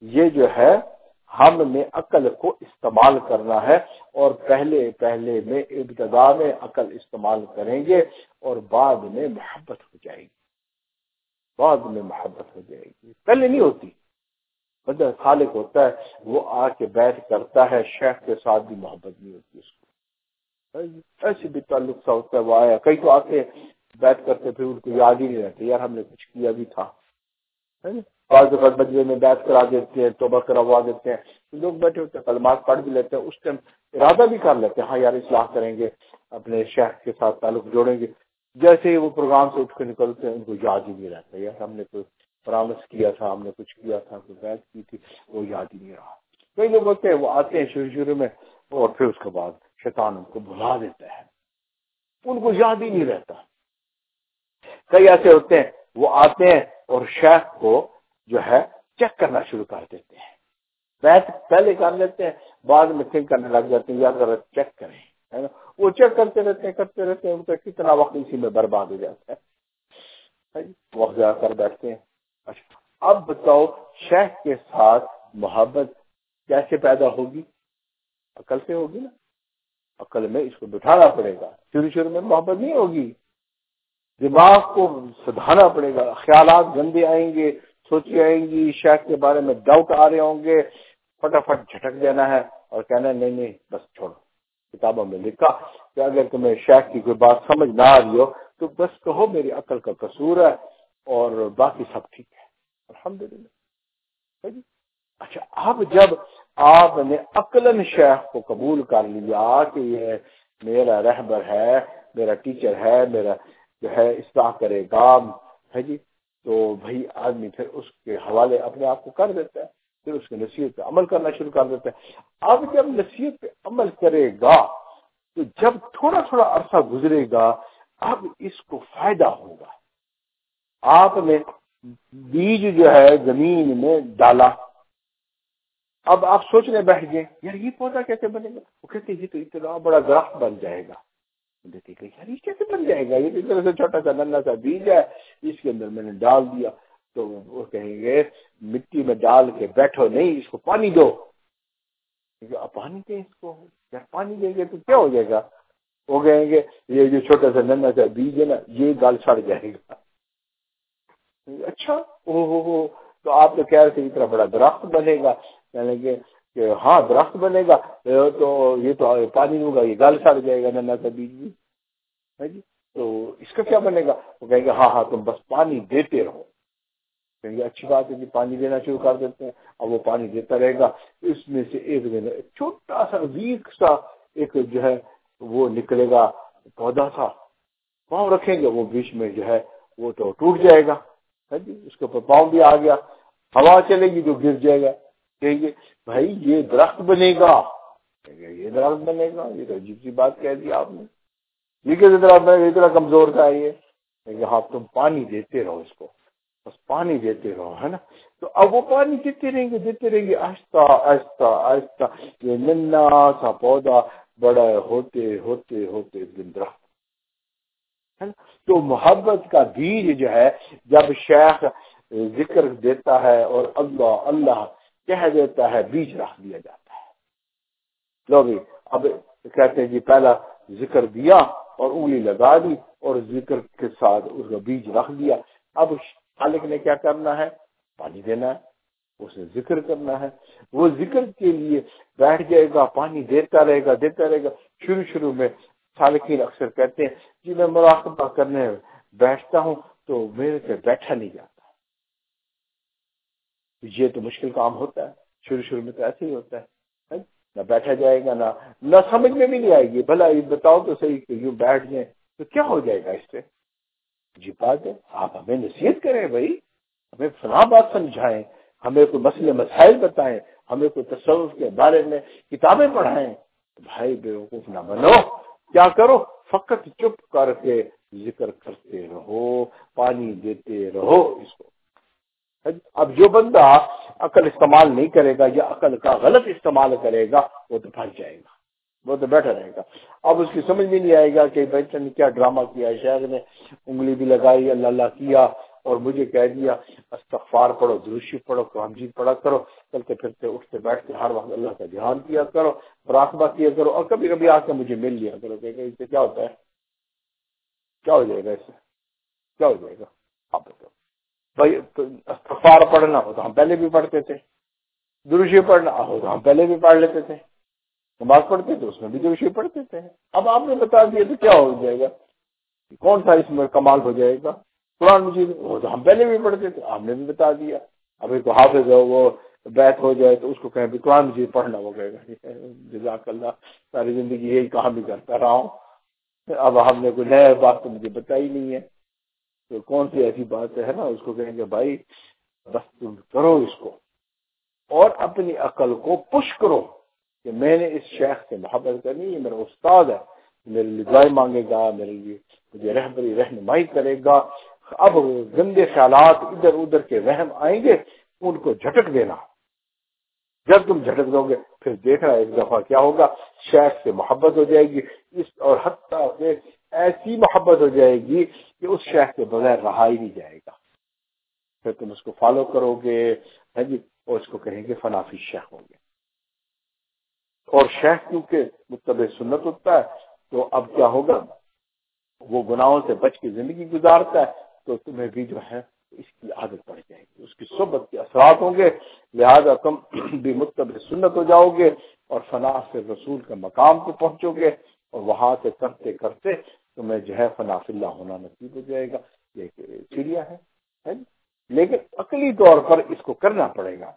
یہ جو ہے ہم نے عقل کو استعمال کرنا ہے، اور پہلے میں ابتدا میں عقل استعمال کریں گے اور بعد میں محبت ہو جائے گی، بعد میں محبت ہو جائے گی، پہلے نہیں ہوتی۔ بندہ خالق ہوتا ہے، وہ آ کے بیٹھ کرتا ہے، شیخ کے ساتھ بھی محبت نہیں ہوتی اس کو، ایسے بھی تعلق سا ہوتا ہے۔ وہ آیا، کئی تو آتے بیٹھ کرتے پھر ان کو یاد ہی نہیں رہتے، یار ہم نے کچھ کیا بھی تھا، بعض اوقات مجلس میں بیٹھ کرا دیتے ہیں، توبہ کروا دیتے ہیں، لوگ بیٹھے ہوتے ہیں کلمات پڑھ بھی لیتے ہیں، اس ٹائم ارادہ بھی کر لیتے ہیں ہاں یار اصلاح کریں گے، اپنے شیخ کے ساتھ تعلق جوڑیں گے، جیسے ہی وہ پروگرام سے اٹھ کے نکلتے ہیں ان کو یاد ہی نہیں رہتا، یار ہم نے کوئی پرامس کیا تھا، ہم نے کچھ کیا تھا، کوئی بات کی تھی، وہ یاد ہی نہیں رہا۔ کئی لوگ ہوتے ہیں وہ آتے ہیں شروع میں اور پھر اس کے بعد شیطان ان کو بھلا دیتا ہے، ان کو یاد ہی نہیں رہتا۔ کئی ایسے ہوتے ہیں وہ آتے ہیں اور شیخ کو جو ہے چیک کرنا شروع کر دیتے ہیں، بیت پہلے کر لیتے ہیں، بعد میں تھنک کرنے لگ جاتے ہیں یار ذرا چیک کریں، ہے نا، وہ چیک کرتے رہتے ہیں ان کا کتنا وقت اسی میں برباد ہو جاتا ہے، وقت جا کر بیٹھتے ہیں۔ اچھا اب بتاؤ شیخ کے ساتھ محبت کیسے پیدا ہوگی؟ عقل سے ہوگی نا، عقل میں اس کو بٹھانا پڑے گا، شروع میں محبت نہیں ہوگی، دماغ کو سدھانا پڑے گا، خیالات گندے آئیں گے، سوچیں آئیں گی، شیخ کے بارے میں ڈاؤٹ آ رہے ہوں گے، فٹافٹ جھٹک دینا ہے اور کہنا نہیں بس چھوڑو۔ کتابوں میں لکھا کہ اگر تمہیں شیخ کی کوئی بات سمجھ نہ آ رہی ہو تو بس کہو میری عقل کا قصور ہے اور باقی سب ٹھیک ہے، الحمدللہ۔ اچھا اب جب آپ نے عقلاً شیخ کو قبول کر لیا کہ یہ میرا رہبر ہے، میرا ٹیچر ہے، میرا جو ہے اصلاح کرے گا ہے جی، تو بھائی آدمی پھر اس کے حوالے اپنے آپ کو کر دیتا ہے، پھر اس کی نصیحت پہ عمل کرنا شروع کر دیتا ہے۔ اب جب نصیحت پہ عمل کرے گا تو جب تھوڑا تھوڑا عرصہ گزرے گا اب اس کو فائدہ ہوگا۔ آپ نے بیج جو ہے زمین میں ڈالا، اب آپ سوچنے بیٹھ گئے یار یہ پودا کیسے بنے گا، وہ کہتے ہیں یہ تو اتنا بڑا درخت بن جائے گا، دیکھتے کہ یار یہ کیسے بن جائے گا، یہ اس طرح سے چھوٹا سا ننھا سا بیج ہے، اس کے اندر میں نے ڈال دیا، تو وہ کہیں گے مٹی میں ڈال کے بیٹھو نہیں، اس کو پانی دو، آپ پانی دیں اس کو، یار پانی دیں گے تو کیا ہو جائے گا، وہ کہیں گے یہ جو چھوٹا سا ننھا سا بیج ہے نا یہ گال سڑ جائے گا۔ اچھا او تو آپ تو کہہ رہے تھے اتنا بڑا درخت بنے گا، یعنی کہ ہاں درخت بنے گا تو یہ تو پانی دوں گا یہ گل سڑ جائے گا ننھا سا بیج بھی ہے جی، تو اس کا کیا بنے گا، وہ کہیں گے ہاں تم بس پانی دیتے رہو، کہیں گے اچھی بات ہے جی پانی دینا شروع کر دیتے ہیں، اب وہ پانی دیتا رہے گا، اس میں سے ایک دن چھوٹا سا ویک سا ایک جو ہے وہ نکلے گا پودا سا، پاؤں رکھیں گے وہ بیچ میں جو ہے وہ تو ٹوٹ جائے گا جی، اس کے اوپر پاؤں بھی آ گیا، ہوا چلے گی تو گر جائے گا، کہیں گے بھائی یہ درخت بنے گا، کہیں گے یہ درخت بنے گا، یہ تو عجیب سی بات کہہ دی آپ نے، یہ کیسے درخت بنے گا، اتنا کمزور تھا یہ، کہیں گے ہاں تم پانی دیتے رہو اس کو، بس پانی دیتے رہو، ہے نا، تو اب وہ پانی دیتے رہیں گے آہستہ آہستہ آہستہ، یہ ننھا سا پودا بڑا ہوتے ہوتے ہوتے ایک دن درخت۔ تو محبت کا بیج جو ہے جب شیخ ذکر دیتا ہے اور اللہ اللہ کہہ دیتا ہے بیج رکھ دیا جاتا ہے۔ لو بھی اب کہتے ہیں جی پہلا ذکر دیا اور انگلی لگا دی اور ذکر کے ساتھ اس کا بیج رکھ دیا، اب خالق نے کیا کرنا ہے، پانی دینا ہے، اسے ذکر کرنا ہے، وہ ذکر کے لیے بیٹھ جائے گا، پانی دیتا رہے گا۔ شروع میں سالکین اکثر کہتے ہیں جی میں مراقبہ کرنے بیٹھتا ہوں تو میرے سے بیٹھا نہیں جاتا، یہ تو مشکل کام ہوتا ہے، شروع میں تو ایسے ہی ہوتا ہے، نہ بیٹھا جائے گا، نہ سمجھ میں بھی نہیں آئے گی، بھلا یہ بتاؤ تو صحیح کہ یوں بیٹھ جائیں تو کیا ہو جائے گا اس سے، جی بات ہے آپ ہمیں نصیحت کریں بھائی، ہمیں فلاں بات سمجھائیں، ہمیں کوئی مسئلے مسائل بتائیں، ہمیں کوئی تصوف کے بارے میں کتابیں پڑھائیں، بھائی بیوقوف نہ بنو، کیا کرو فقط چپ کر کے ذکر کرتے رہو، پانی دیتے رہو اس کو۔ اب جو بندہ عقل استعمال نہیں کرے گا یا عقل کا غلط استعمال کرے گا وہ تو پھنس جائے گا، وہ تو بیٹھا رہے گا، اب اس کی سمجھ میں نہیں آئے گا کہ بچے نے کیا ڈرامہ کیا، شیخ نے انگلی بھی لگائی اللہ اللہ کیا اور مجھے کہہ دیا استغفار پڑھو، درود شریف پڑھو، قرآن مجید پڑھا کرو، چلتے پھرتے اٹھتے بیٹھتے ہر وقت اللہ کا دھیان کیا کرو، مراقبہ کیا کرو، اور کبھی کبھی آ کے مجھے مل لیا کرو. کہ اس سے کیا ہوتا ہے؟ کیا ہو جائے گا؟ اس سے کیا ہو جائے گا؟ آپ بتاؤ بھائی. استغفار پڑھنا ہو تو ہم پہلے بھی پڑھتے تھے، درود شریف پڑھنا ہو تو ہم پہلے بھی پڑھ لیتے تھے، نماز پڑھتے تھے اس میں بھی درود شریف پڑھتے تھے. اب آپ نے بتا دیا تو کیا ہو جائے گا؟ کون سا اس میں کمال ہو جائے گا؟ قرآن مجید وہ تو ہم پہلے بھی پڑھتے تھے، آپ نے بھی بتا دیا. ابھی تو حافظ ہو وہ بیت ہو جائے تو اس کو کہیں بھی قرآن مجید پڑھنا، وہ کہے گا جزاک اللہ، ساری زندگی یہی کام بھی کرتا رہا ہوں، اب ہم نے کوئی نیا بات تو مجھے بتائی نہیں ہے. تو کون سی ایسی بات ہے نا، اس کو کہیں گے بھائی بس تم کرو اس کو، اور اپنی عقل کو پش کرو کہ میں نے اس شیخ سے محبت کرنی، یہ میرا استاد ہے، میرے لیے دعائیں مانگے گا، میرے لیے مجھے رہبری رہنمائی کرے گا. اب گندے خیالات ادھر ادھر کے وہم آئیں گے، ان کو جھٹک دینا. جب تم جھٹک دو گے پھر دیکھنا ایک دفعہ کیا ہوگا، شیخ سے محبت ہو جائے گی، اور حتیٰ کہ ایسی محبت ہو جائے گی کہ اس شیخ کے بغیر رہا ہی نہیں جائے گا. پھر تم اس کو فالو کرو گے، ہے جی، اور اس کو کہیں گے فنافی شیخ ہوں گے. اور شیخ کیونکہ متبع سنت ہوتا ہے تو اب کیا ہوگا، وہ گناہوں سے بچ کے زندگی گزارتا ہے، تو تمہیں بھی جو ہے اس کی عادت پڑ جائے گی، اس کی صحبت کے اثرات ہوں گے، لہذا تم بھی متبع سنت ہو جاؤ گے اور فنا سے رسول کے مقام پہ پہنچو گے، اور وہاں سے کرتے کرتے تمہیں جو ہے فنا فی اللہ ہونا نصیب ہو جائے گا. یہ چڑیا ہے، لیکن عقلی طور پر اس کو کرنا پڑے گا.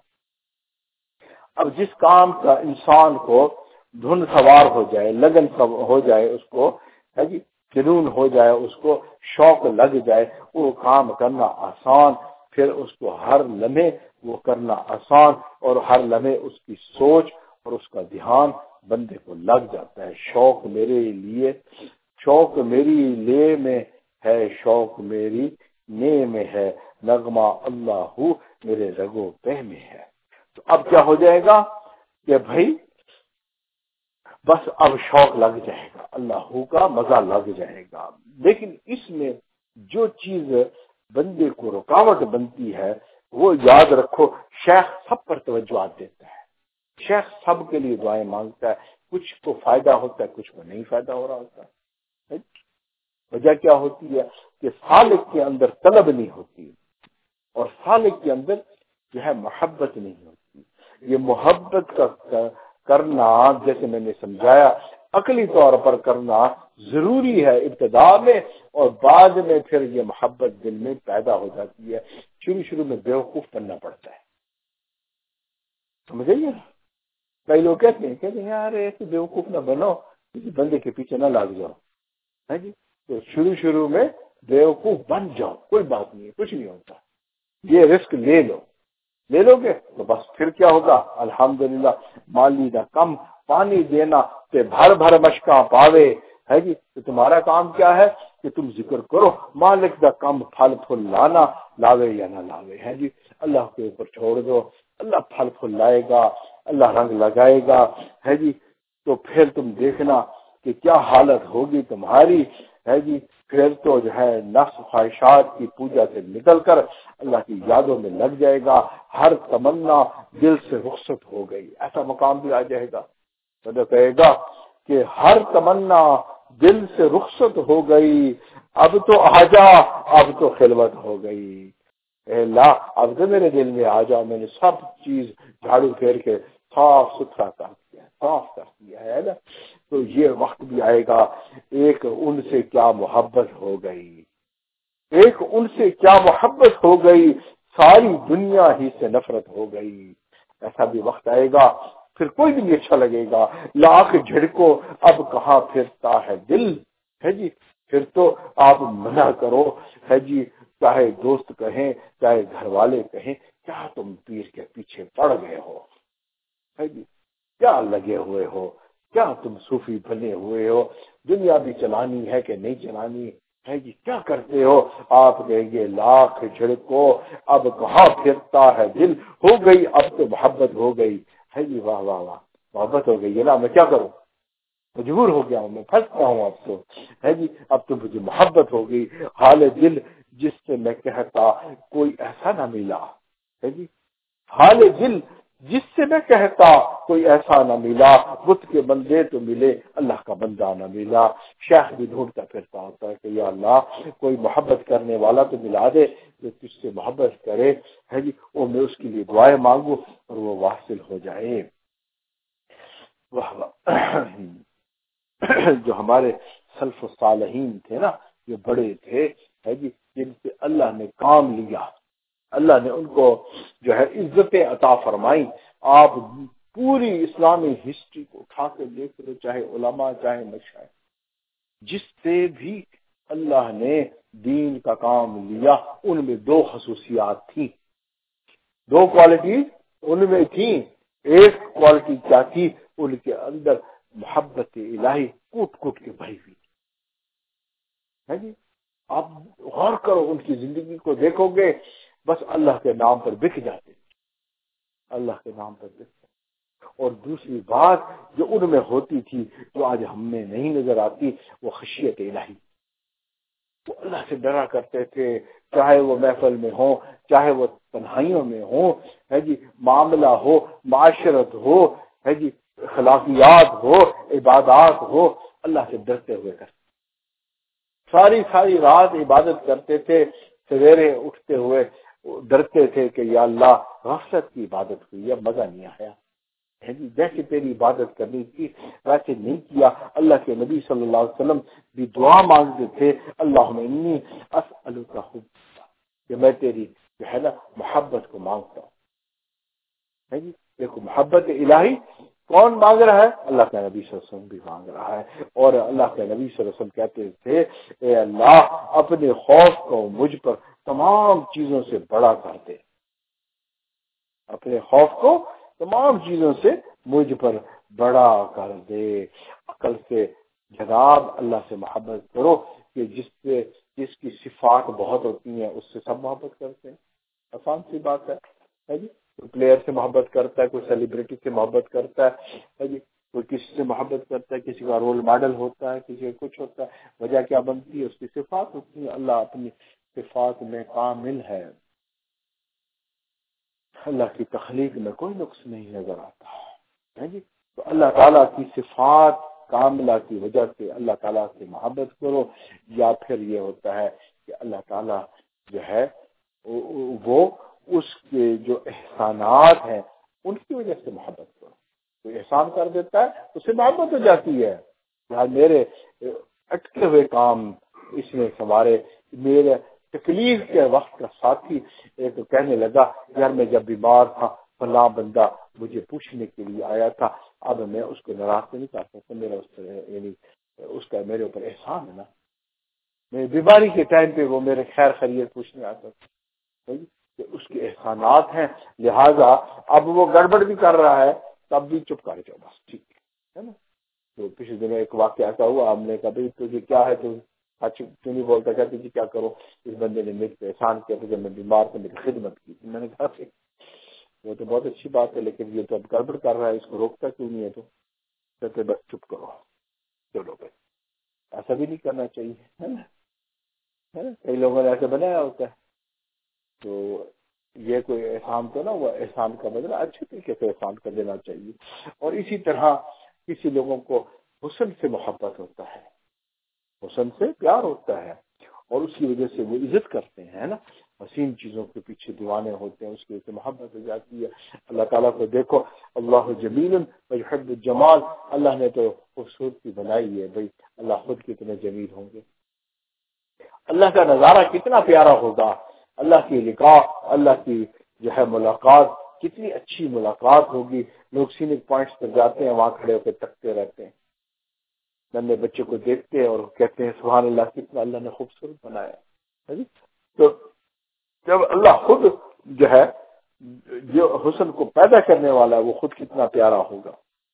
اب جس کام کا انسان کو دھن سوار ہو جائے، لگن ہو جائے، اس کو ہے جی جنون ہو جائے، اس کو شوق لگ جائے، وہ کام کرنا آسان، پھر اس کو ہر لمحے وہ کرنا آسان، اور ہر لمحے اس کی سوچ اور اس کا دھیان بندے کو لگ جاتا ہے. شوق میرے لیے، شوق میری لے میں ہے، شوق میری نے میں ہے، نغمہ اللہ میرے رگو پہ میں ہے. تو اب کیا ہو جائے گا کہ بھائی بس اب شوق لگ جائے گا، اللہ کا مزہ لگ جائے گا. لیکن اس میں جو چیز بندے کو رکاوٹ بنتی ہے وہ یاد رکھو، شیخ سب پر توجہ دیتا ہے، شیخ سب کے لیے دعائیں مانگتا ہے، کچھ کو فائدہ ہوتا ہے، کچھ کو نہیں فائدہ ہو رہا ہوتا ہے. وجہ کیا ہوتی ہے کہ سالک کے اندر طلب نہیں ہوتی، اور سالک کے اندر جو ہے محبت نہیں ہوتی. یہ محبت کا کرنا، جیسے میں نے سمجھایا، عقلی طور پر کرنا ضروری ہے ابتدا میں، اور بعد میں پھر یہ محبت دل میں پیدا ہو جاتی ہے. شروع میں بیوقوف بننا پڑتا ہے، سمجھے نا؟ کئی لوگ کہتے ہیں یار ایسے بیوقوف نہ بنو، کسی بندے کے پیچھے نہ لگ جاؤ، ہے جی. تو شروع میں بیوقوف بن جاؤ، کوئی بات نہیں ہے، کچھ نہیں ہوتا. یہ رسک لے لو گے تو بس پھر کیا ہوگا، الحمدللہ مالی دا کم پانی دینا تے بھر مشکاں پاوے، ہے جی. تو تمہارا کام کیا ہے کہ تم ذکر کرو، مالک دا کم پھل پھل لانا، لاوے یا نہ لاوے، ہے جی. اللہ کے اوپر چھوڑ دو، اللہ پھل پھل لائے گا، اللہ رنگ لگائے گا، ہے جی. تو پھر تم دیکھنا کہ کیا حالت ہوگی تمہاری، ہے جی. پھر تو جو ہے نفس خواہشات کی پوجا سے نکل کر اللہ کی یادوں میں لگ جائے گا، ہر تمنا دل سے رخصت ہو گئی، ایسا مقام بھی آ جائے گا. تو کہے گا کہ ہر تمنا دل سے رخصت ہو گئی، اب تو آجا، اب تو خلوت ہو گئی. اے اللہ اب تو میرے دل میں آ جا، میں نے سب چیز جھاڑو پھیر کے صاف ستھرا کر دیا، صاف کر دیا ہے نا. تو یہ وقت بھی آئے گا، ایک ان سے کیا محبت ہو گئی، ایک ان سے کیا محبت ہو گئی، ساری دنیا ہی سے نفرت ہو گئی. ایسا بھی وقت آئے گا، پھر کوئی بھی نہیں اچھا لگے گا، لاکھ جھڑکو اب کہاں پھرتا ہے دل، ہے جی. پھر تو آپ منع کرو، ہے جی. چاہے دوست کہیں، چاہے گھر والے کہیں، کیا تم پیر کے پیچھے پڑ گئے ہو، ہے جی. کیا لگے ہوئے ہو، کیا تم صوفی بنے ہوئے ہو، دنیا بھی چلانی ہے کہ نہیں چلانی ہے جی. کیا کرتے ہو آپ، کہیں گے لاکھ جھڑکو اب کہاں پھرتا ہے دل، ہو گئی اب تو محبت ہو گئی، ہے جی. واہ واہ واہ، محبت ہو گئی ہے نا، میں کیا کروں، مجبور ہو گیا ہوں، میں پھنستا ہوں اب تو، ہے جی. اب تو مجھے محبت ہو گئی، حال دل جس سے میں کہتا کوئی ایسا نہ ملا، ہے جی، حال دل جس سے میں کہتا کوئی ایسا نہ ملا، بت کے بندے تو ملے اللہ کا بندہ نہ ملا۔ شیخ بھی ڈھونڈتا پھرتا ہوتا ہے کہ یا اللہ کوئی محبت کرنے والا تو ملا دے جو تجھ سے محبت کرے، ہے جی، اور میں اس کے لیے دعائیں مانگوں اور وہ واصل ہو جائے۔ جو ہمارے سلف الصالحین تھے نا، جو بڑے تھے، ہے جی، جن سے اللہ نے کام لیا، اللہ نے ان کو جو ہے عزتیں عطا فرمائی۔ آپ پوری اسلامی ہسٹری کو اٹھا کے دیکھ لو، چاہے علماء چاہے مشائخ، جس سے بھی اللہ نے دین کا کام لیا ان میں دو خصوصیات تھیں، دو کوالٹیز ان میں تھیں۔ ایک کوالٹی کیا تھی؟ ان کے اندر محبت الہی کوٹ کوٹ کے بھری ہوئی ہے جی۔ آپ غور کرو ان کی زندگی کو دیکھو گے، بس اللہ کے نام پر بک جاتے، اللہ کے نام پر بک جاتے۔ اور دوسری بات جو ان میں ہوتی تھی، جو آج ہم میں نہیں نظر آتی، وہ خشیت الہی، وہ اللہ سے ڈرا کرتے تھے، چاہے وہ محفل میں ہو، چاہے وہ تنہائیوں میں ہو، ہے جی، معاملہ ہو، معاشرت ہو، ہے جی، اخلاقیات ہو، عبادات ہو، اللہ سے ڈرتے ہوئے کرتے، ساری رات عبادت کرتے تھے، سویرے اٹھتے ہوئے ڈرتے تھے کہ یا اللہ غفلت کی عبادت ہوئی، اب مزہ نہیں آیا، ہے جی، جیسے تیری عبادت کرنی تھی ویسے نہیں کیا۔ اللہ کے نبی صلی اللہ علیہ وسلم بھی دعا مانگتے تھے، اللہم انی اسألک حب، کہ میں تیری جو ہے نا محبت کو مانگتا ہوں، ہے جی۔ دیکھو محبت الہی کون مانگ رہا ہے؟ اللہ کے نبی صلی اللہ علیہ وسلم بھی مانگ رہا ہے، اور اللہ کے نبی صلی اللہ علیہ وسلم کہتے تھے اے اللہ اپنے خوف کو مجھ پر تمام چیزوں سے بڑا کر دے، اپنے خوف کو تمام چیزوں سے مجھ پر بڑا کر دے۔ عقل سے جناب اللہ سے محبت کرو، کہ جس کی صفات بہت ہوتی ہیں اس سے سب محبت کرتے ہیں، آسان سی بات ہے جی۔ کوئی پلیئر سے محبت کرتا ہے، کوئی سیلیبریٹی سے محبت کرتا ہے جی، کوئی کسی سے محبت کرتا ہے، کسی کا رول ماڈل ہوتا ہے، کسی کا کچھ ہوتا ہے، وجہ کیا بنتی ہے؟ اس کی صفات ہوتی ہے۔ اللہ اپنی صفات میں کامل ہے، اللہ کی تخلیق میں کوئی نقص نہیں نظر آتا ہے جی۔ تو اللہ تعالیٰ کی صفات کاملہ کی وجہ سے اللہ تعالیٰ سے محبت کرو، یا پھر یہ ہوتا ہے کہ اللہ تعالیٰ جو ہے وہ اس کے جو احسانات ہیں ان کی وجہ سے محبت کرو۔ کوئی احسان کر دیتا ہے اس سے محبت ہو جاتی ہے، یار میرے اٹکے ہوئے کام اس نے سنوارے، میرے تکلیف کے وقت کا ساتھی ایک کہنے لگا یار میں جب بیمار تھا فلاں بندہ مجھے پوچھنے کے لیے آیا تھا، اب میں اس کو ناراض نہیں کر سکتا، میرا یعنی اس کا میرے اوپر احسان ہے نا، میں بیماری کے ٹائم پہ وہ میرے خیر خیریت پوچھنے آتا تھا، کہ اس کے احسانات ہیں، لہذا اب وہ گڑبڑ بھی کر رہا ہے تب بھی چپ کر جاؤ بس، ٹھیک ہے نا۔ تو پچھلے دنوں ایک واقعہ ایسا ہوا، ہم نے کہا بھائی تجھے کیا ہے، تو نہیں بولتا، کہتے جی کیا کرو، اس بندے نے میرے پہ احسان کیا تھا، جب میں بیمار تھا میری خدمت کی تھی۔ میں نے کہا وہ تو بہت اچھی بات ہے، لیکن یہ تو اب گڑبڑ کر رہا ہے، اس کو روکتا کیوں نہیں ہے؟ تو کہتے بس چپ کرو، چلو بھائی ایسا بھی نہیں کرنا چاہیے، ہے نا۔ کئی لوگوں نے ایسے بنایا ہوتا ہے، تو یہ کوئی احسان تو نا، وہ احسان کا بدلہ اچھے طریقے سے احسان کر دینا چاہیے۔ اور اسی طرح کسی لوگوں کو حسن سے محبت ہوتا ہے، حسن سے پیار ہوتا ہے، اور اس کی وجہ سے وہ عزت کرتے ہیں نا، حسین چیزوں کے پیچھے دیوانے ہوتے ہیں، اس کی وجہ سے محبت ہو جاتی ہے۔ اللہ تعالیٰ کو دیکھو، اللہ جمیل ویحب الجمال، اللہ نے تو خوبصورتی بنائی ہے، بھائی اللہ خود کتنے جمیل ہوں گے، اللہ کا نظارہ کتنا پیارا ہوگا، اللہ کی لقاء، اللہ کی جو ہے ملاقات کتنی اچھی ملاقات ہوگی۔ لوگ سینک پوائنٹس پر جاتے ہیں، وہاں کھڑے ہو کے تکتے رہتے ہیں، ننے بچے کو دیکھتے ہیں اور کہتے ہیں سبحان اللہ کتنا اللہ نے خوبصورت بنایا ہے۔ تو جب اللہ خود جو ہے جو حسن کو پیدا کرنے والا ہے وہ خود کتنا پیارا ہوگا۔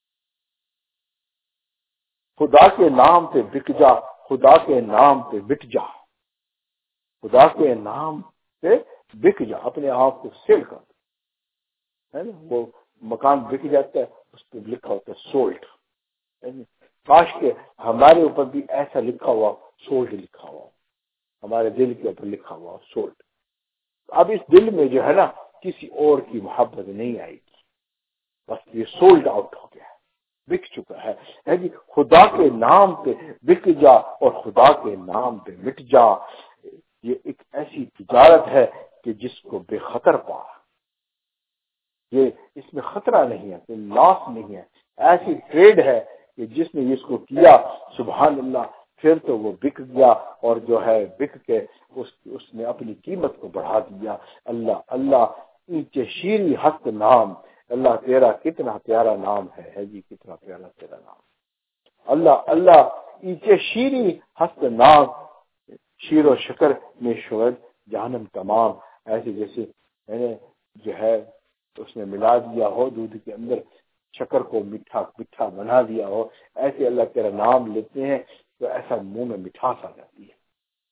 خدا کے نام پہ بک جا، خدا کے نام پہ بٹ جا، خدا کے نام پہ بک جا، اپنے آپ کو سیل کر، ہے نا۔ وہ مکان بک جاتا ہے، اس پہ لکھا ہوتا ہے سولٹ، کاش کہ ہمارے اوپر بھی ایسا لکھا ہوا سولٹ لکھا ہوا، ہمارے دل کے اوپر لکھا ہوا سولڈ. اب اس دل میں جو ہے نا کسی اور کی محبت نہیں آئے گی. بس یہ سولڈ آؤٹ ہو گیا ہے, بک چکا ہے جی. خدا کے نام پہ بک جا اور خدا کے نام پہ مٹ جا. یہ ایک ایسی تجارت ہے کہ جس کو بے خطر پا. یہ اس میں خطرہ نہیں ہے, کوئی لاس نہیں ہے. ایسی ٹریڈ ہے کہ جس نے اس کو کیا سبحان اللہ پھر تو وہ بک گیا, اور جو ہے بک کے اس نے اپنی قیمت کو بڑھا دیا. اللہ اللہ اونچے شیریں ہست نام, اللہ تیرا کتنا پیارا نام ہے جی, کتنا پیارا تیرا نام. اللہ اللہ اونچے شیریں ہست نام, شیر و شکر میں شعد جہنم تمام. ایسے جیسے جو ہے اس نے ملا دیا ہو دودھ کے اندر, شکر کو میٹھا میٹھا بنا دیا ہو, ایسے اللہ تیرا نام لیتے ہیں تو ایسا منہ میں مٹھاس آ جاتی ہے.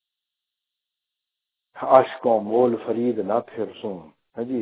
عاشقوں مول فرید نہ پھر سوں ہے جی,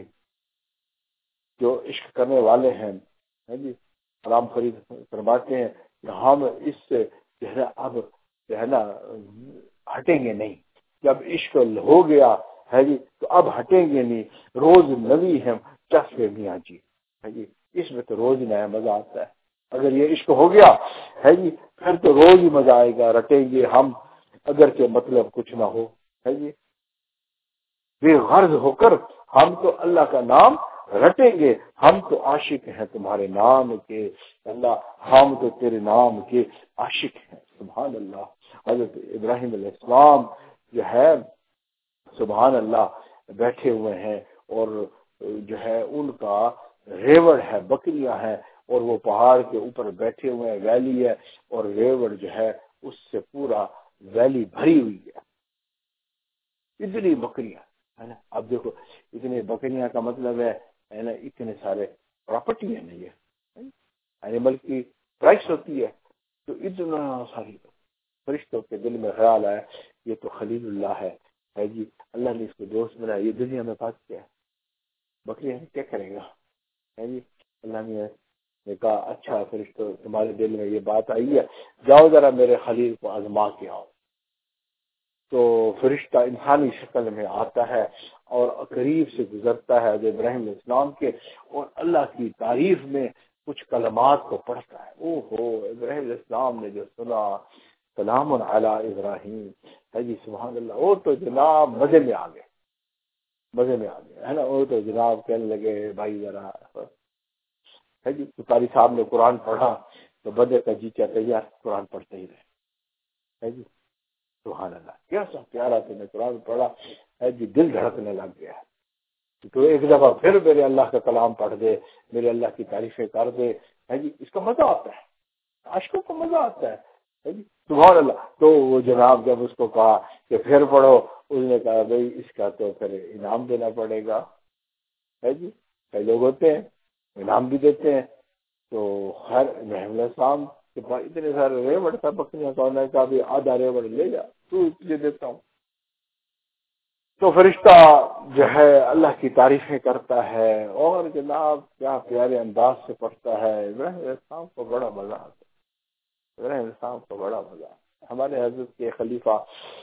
جو عشق کرنے والے ہیں ہے جی, غلام فرید فرماتے ہیں کہ ہم اس سے جو ہے اب جو ہے نا ہٹیں گے نہیں. جب عشق ہو گیا ہے جی تو اب ہٹیں گے نہیں. روز نوی ہے چسپے میاں جی ہے جی, اس میں تو روز نیا مزہ آتا ہے. اگر یہ عشق ہو گیا ہے جی پھر تو روز ہی مزہ آئے گا. رٹیں گے ہم اگر کہ مطلب کچھ نہ ہو ہے جی, بے غرض ہو کر ہم تو اللہ کا نام رٹیں گے. ہم تو عاشق ہیں تمہارے نام کے اللہ, ہم تو تیرے نام کے عاشق ہیں. سبحان اللہ. حضرت ابراہیم علیہ السلام جو ہے سبحان اللہ بیٹھے ہوئے ہیں, اور جو ہے ان کا ریوڑ ہے, بکریاں ہیں, اور وہ پہاڑ کے اوپر بیٹھے ہوئے ہیں, ویلی ہے, اور ریوڑ جو ہے اس سے پورا ویلی بھری ہوئی ہے. اتنی بکریاں ہے نا. اب دیکھو اتنی بکریاں کا مطلب ہے نا اتنے سارے پراپرٹی ہے نا, یہ اینیمل کی پرائس ہوتی ہے. تو اتنا ساری فرشتوں کے دل میں خیال آیا یہ تو خلیل اللہ ہے جی, اللہ نے اس کو دوست بنایا. یہ دنیا میں بات کیا ہے, بکریاں کیا کرے گا ہے جی. اللہ نے کہا اچھا فرشتوں تمہارے دل میں یہ بات آئی ہے, جاؤ ذرا میرے خلیل کو آزما کے آؤ. تو فرشتہ انسانی شکل میں آتا ہے اور قریب سے گزرتا ہے حضرت ابراہیم علیہ السلام کے, اور اللہ کی تعریف میں کچھ کلمات کو پڑھتا ہے. او ہو ابراہیم علیہ السلام نے جو سنا سلام علی ابراہیم ہے جی, سبحان اللہ. وہ تو جناب مزے میں آ گئے, مزے میں آ گئے ہے نا. وہ تو جناب کہنے لگے بھائی ذرا ہے جی. قاری صاحب نے قرآن پڑھا تو بدے کا جی چاہتا ہے قرآن پڑھتے ہی رہے ہے جی. سبحان اللہ کیسا پیارا تم نے قرآن پڑھا ہے جی, دل دھڑکنے لگ گیا. تو ایک دفعہ پھر میرے اللہ کا کلام پڑھ دے, میرے اللہ کی تعریفیں کر دے ہے جی, اس کا مزہ آتا ہے, عاشقوں کو مزہ آتا ہے جی. سبحان اللہ. تو وہ جناب جب اس کو کہا کہ پھر پڑھو, اس نے کہا بھائی اس کا تو پھر انعام دینا پڑے گا ہے جی. کئی لوگ ہوتے ہیں انعام بھی دیتے ہیں. تو خیر ابراہیم علیہ السلام کے پاس اتنے سارے ریوڑ تھا بکریاں کا, انہوں نے کہا بھی آدھا ریوڑ لے جا, تو تجھے دیتا ہوں. تو فرشتہ جو ہے اللہ کی تعریفیں کرتا ہے, اور جناب کیا پیارے انداز سے پڑھتا ہے. ابراہیم علیہ السلام کو بڑا مزہ آتا ہے, ابراہیم علیہ السلام کو بڑا مزہ آتا ہے. ہمارے حضرت کے خلیفہ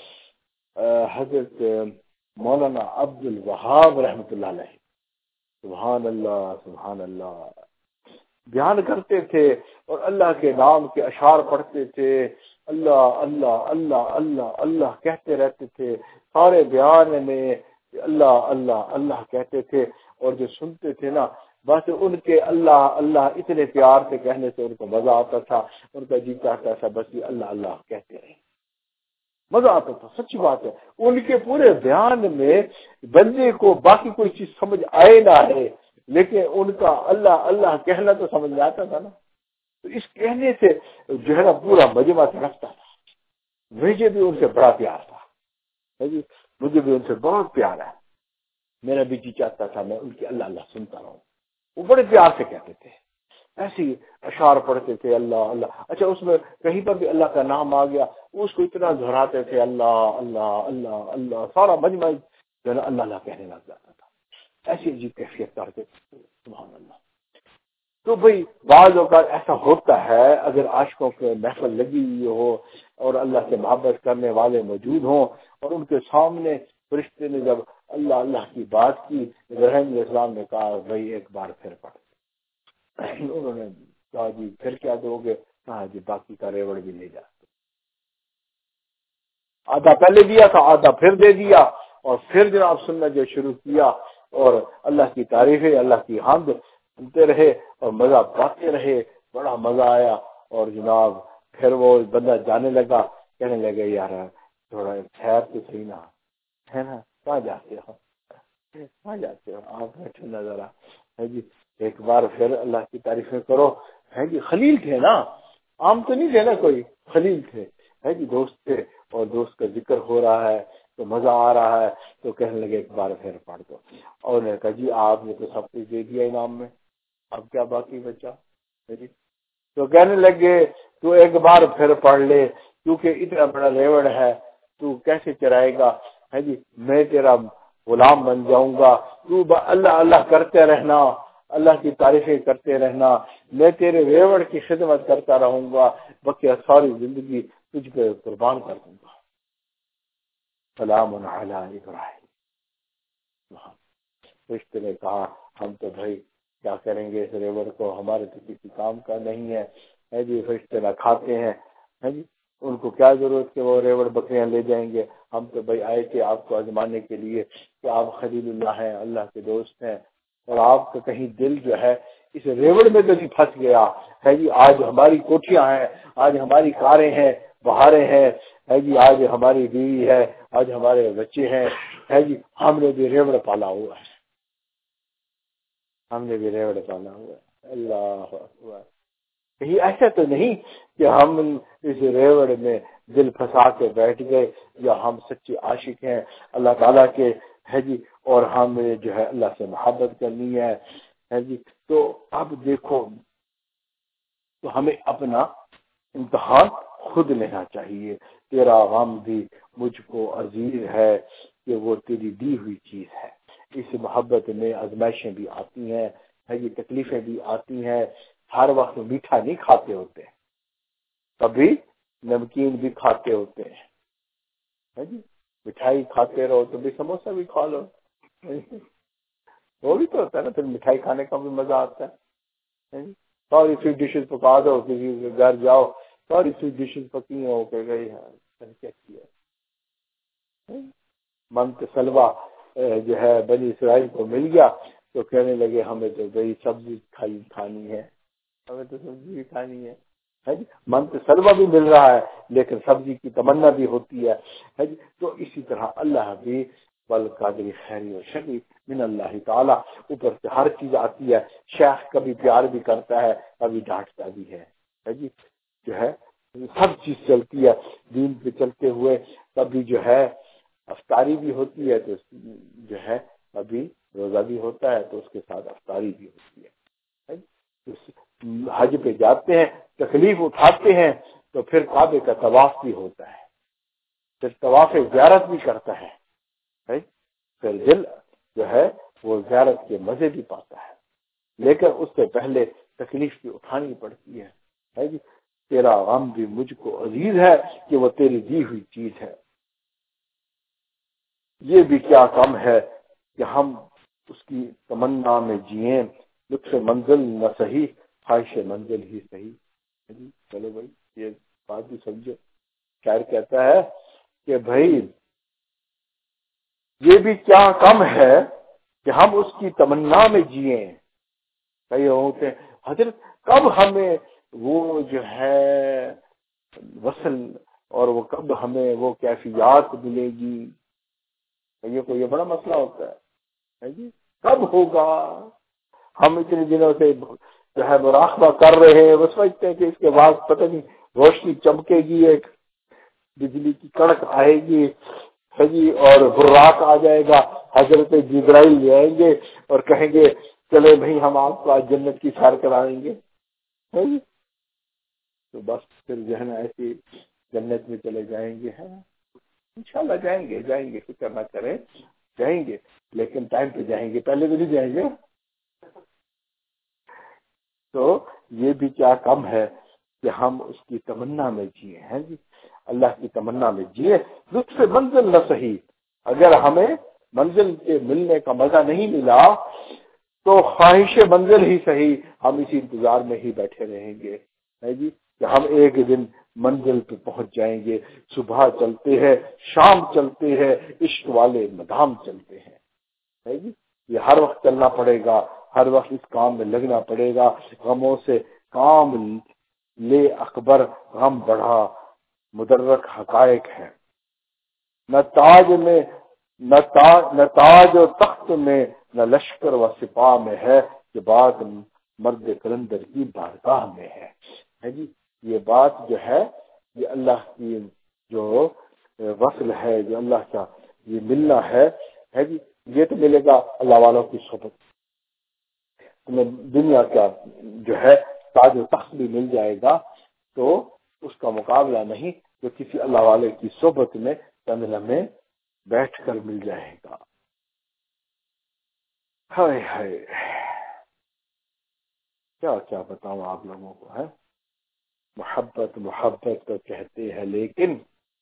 حضرت مولانا عبد الوہاب رحمۃ اللہ علیہ, سبحان اللہ سبحان اللہ, بیان کرتے تھے اور اللہ کے نام کے اشعار پڑھتے تھے. اللہ اللہ اللہ اللہ اللہ کہتے رہتے تھے, سارے بیان میں اللہ اللہ اللہ کہتے تھے. اور جو سنتے تھے نا بس ان کے اللہ اللہ اتنے پیار سے کہنے سے ان کو مزہ آتا تھا. ان کا جی چاہتا تھا بس یہ اللہ اللہ کہتے رہے, مزہ آتا تھا. سچی بات ہے, ان کے پورے بیان میں بندے کو باقی کوئی چیز سمجھ آئے نہ ہے, لیکن ان کا اللہ اللہ کہنا تو سمجھ میں آتا تھا نا. تو اس کہنے سے جو ہے نا پورا مجمع رکھتا تھا. مجھے بھی ان سے بڑا پیار تھا جی, مجھے بھی ان سے بہت پیار ہے. میرا بھی جی چاہتا تھا میں ان کی اللہ اللہ سنتا رہوں. وہ بڑے پیار سے کہتے تھے, ایسے ہی اشعار پڑھتے تھے اللہ اللہ. اچھا اس میں کہیں پر بھی اللہ کا نام آ گیا اس کو اتنا دہراتے تھے اللہ اللہ اللہ اللہ, سارا مجمع جو ہے نا اللہ اللہ کہنے لگ جاتا تھا. ایسی عجیب کیفیت کرتے تھے سبحان اللہ. تو بھئی بعض اوقات ایسا ہوتا ہے اگر عاشقوں کے محفل لگی ہوئی ہو اور اللہ سے محبت کرنے والے موجود ہوں اور ان کے سامنے فرشتے نے جب اللہ اللہ کی بات کی، ابراہیم علیہ السلام نے کہا بھائی ایک بار پھر پڑھ۔ انہوں نے کہا جی پھر کیا دو گے؟ کہا جی باقی کا ریوڑ بھی لے جا۔ آدھا پہلے دیا تھا، آدھا پھر دے دیا، اور پھر جناب سننا جو شروع کیا اور اللہ کی تعریفیں، اللہ کی حمد سنتے رہے اور مزہ پاتے رہے، بڑا مزہ آیا۔ اور جناب پھر وہ بندہ جانے لگا، کہنے لگے یار تھوڑا خیر تو صحیح نہ ہے نا، کہاں جاتے ہو، کہاں جاتے ہو آپ، بیٹھے نہ ذرا ہے جی، ایک بار پھر اللہ کی تعریفیں کرو ہے جی۔ خلیل تھے نا، عام تو نہیں تھے نا کوئی، خلیل تھے ہے جی، دوست تھے، اور دوست کا ذکر ہو رہا ہے تو مزہ آ رہا ہے، تو کہنے لگے ایک بار پھر پڑھ دو۔ اور نے کہا جی آپ نے تو سب کچھ دے دیا انعام میں، اب کیا باقی بچا ہے جی؟ تو کہنے لگے تو ایک بار پھر پڑھ لے، کیونکہ اتنا بڑا ریوڑ ہے تو کیسے چرائے گا ہے جی، میں تیرا غلام بن جاؤں گا، تو اللہ اللہ کرتے رہنا، اللہ کی تعریفیں کرتے رہنا، میں تیرے ریوڑ کی خدمت کرتا رہوں گا، باقی ساری زندگی تجھ پہ قربان کر دوں گا۔ سلام علی ابراہیم۔ فرشتے نے کہا ہم تو بھائی کیا کریں گے اس ریوڑ کو، ہمارے تو کسی کام کا نہیں ہے جی، فرشتے نہ کھاتے ہیں ہے جی، ان کو کیا ضرورت کہ وہ ریوڑ بکریاں لے جائیں گے، ہم تو بھائی آئے تھے آپ کو آزمانے کے لیے کہ آپ خلیل اللہ ہیں، اللہ کے دوست ہیں، اور آپ کا کہیں دل جو ہے اس ریوڑ میں تو نہیں پھنس گیا ہے جی۔ آج ہماری کوٹھیاں ہیں، آج ہماری کاریں ہیں، بہاریں ہیں ہے جی، آج ہماری بیوی ہے، آج ہمارے بچے ہیں ہے جی، ہم نے بھی ریوڑ پالا ہوا ہے، ہم نے بھی ریوڑ پالا ہوا ہے۔ اللہ اکبر۔ کہیں ایسا تو نہیں کہ ہم اس ریوڑ میں دل پھنسا کے بیٹھ گئے، یا ہم سچے عاشق ہیں اللہ تعالیٰ کے ہے جی، اور ہمیں جو ہے اللہ سے محبت کرنی ہے جی۔ تو اب دیکھو، تو ہمیں اپنا امتحان خود لینا چاہیے۔ تیرا غم بھی مجھ کو عزیز ہے کہ وہ تیری دی ہوئی چیز ہے۔ اس محبت میں آزمائشیں بھی آتی ہیں ہے جی، تکلیفیں بھی آتی ہیں، ہر وقت میٹھا نہیں کھاتے ہوتے، کبھی نمکین بھی کھاتے ہوتے ہیں ہے جی۔ مٹھائی کھاتے رہو تو بھی سموسہ بھی کھا لو، وہ بھی تو ہوتا ہے نا، پھر مٹھائی کھانے کا بھی مزہ آتا ہے۔ ساری سویٹ ڈشز پکا دو، کسی کے گھر جاؤ ساری سویٹ ڈشز پکی ہو کہ گئی ہے، کیا کیا منت سلوا جو ہے بنی اسرائیل کو مل گیا تو کہنے لگے ہمیں تو بھائی سبزی کھانی ہے، ہمیں تو سبزی بھی کھانی ہے جی۔ منت سلوا بھی مل رہا ہے لیکن سبزی کی تمنا بھی ہوتی ہے جی۔ تو اسی طرح اللہ بھی والقادر خیری و شری من اللہ تعالیٰ، اوپر سے ہر چیز آتی ہے۔ شیخ کبھی پیار بھی کرتا ہے، کبھی ڈانٹتا بھی ہے جی، جو ہے سب چیز چلتی ہے دین پہ چلتے ہوئے۔ کبھی جو ہے افطاری بھی ہوتی ہے تو جو ہے ابھی روزہ بھی ہوتا ہے تو اس کے ساتھ افطاری بھی ہوتی ہے۔ حج پہ جاتے ہیں، تکلیف اٹھاتے ہیں تو پھر کعبے کا طواف بھی ہوتا ہے، پھر طواف زیارت بھی کرتا ہے، پھر دل جو ہے وہ زیارت کے مزے بھی پاتا ہے، لیکن اس سے پہلے تکلیف بھی اٹھانی پڑتی ہے جی۔ تیرا غم بھی مجھ کو عزیز ہے کہ وہ تیری دی ہوئی چیز ہے۔ یہ بھی کیا کم ہے کہ ہم اس کی تمنا میں جئیں، لطف منزل نہ صحیح خواہش منزل ہی صحیح جی۔ چلو بھائی یہ بات بھی سمجھو، شاعر کہتا ہے کہ بھائی یہ بھی کیا کم ہے کہ ہم اس کی تمنا میں جئیں۔ کئی ہوتے ہیں حضرت کب ہمیں وہ جو ہے وصل اور وہ کب ہمیں وہ کیفیات ملے گی، یہ بڑا مسئلہ ہوتا ہے جی، کب ہوگا؟ ہم اتنے دنوں سے جو ہے مراقبہ کر رہے ہیں، وہ سمجھتے ہیں کہ اس کے بعد پتہ نہیں روشنی چمکے گی، ایک بجلی کی کڑک آئے گی ہے جی، اور براق آ جائے گا، حضرت جبرائیل لے آئیں گے اور کہیں گے چلے بھائی ہم آپ کو آج جنت کی سیر کرائیں گے ہے جی۔ تو بس پھر جو ہے نا ایسی جنت میں چلے جائیں گے، ہے انشاءاللہ جائیں گے فکر نہ کریں، جائیں گے لیکن ٹائم پہ جائیں گے، پہلے تو نہیں جائیں گے۔ تو یہ بھی کیا کم ہے کہ ہم اس کی تمنا میں جیے ہیں جی، اللہ کی تمنا میں جیے. لطف منزل نہ صحیح، اگر ہمیں منزل کے ملنے کا مزہ نہیں ملا تو خواہش منزل ہی صحیح، ہم اسی انتظار میں ہی بیٹھے رہیں گے ہے جی کہ ہم ایک دن منزل پہ پہنچ جائیں گے. صبح چلتے ہیں، شام چلتے ہیں، عشق والے مدام چلتے ہیں ہے جی. یہ ہر وقت چلنا پڑے گا، ہر وقت اس کام میں لگنا پڑے گا. غموں سے کام لے اکبر غم بڑھا مدرک حقائق ہے. نہ تاج میں نہ تاج و تخت میں، نہ لشکر و سپاہ میں ہے کہ بات مرد کلندر کی بارگاہ میں ہے جی. یہ بات جو ہے یہ اللہ کی جو وصل ہے، جو اللہ کا یہ ملنا ہے جی، یہ تو ملے گا اللہ والوں کی صحبت. تمہیں دنیا کا جو ہے تاج و تخت بھی مل جائے گا تو اس کا مقابلہ نہیں جو کسی اللہ والے کی صحبت میں چند لمحے بیٹھ کر مل جائے گا. ہائے ہائے، کیا کیا بتاؤں آپ لوگوں کو ہے. محبت محبت تو کہتے ہیں لیکن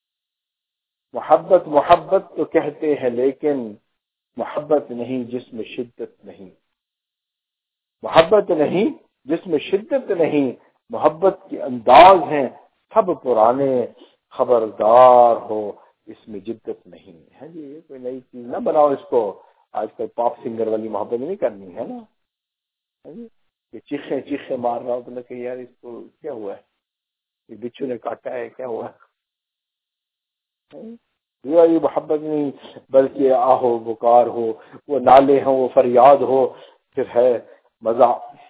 محبت تو کہتے ہیں لیکن محبت نہیں جس میں شدت نہیں. محبت نہیں جس میں شدت نہیں، محبت کے انداز ہیں سب پرانے، خبردار ہو اس میں جدت نہیں ہے جی. یہ کوئی نئی چیز نہ بناؤ اس کو. آج کل پاپ سنگر والی محبت نہیں کرنی ہے نا جی. یہ چیخیں مار رہا ہو تو کہ یار اس کو کیا ہوا ہے، یہ بچھو نے کاٹا ہے، کیا ہوا ہے. یہ محبت نہیں بلکہ آہو بکار ہو، وہ نالے ہوں، وہ فریاد ہو، پھر ہے مزہ.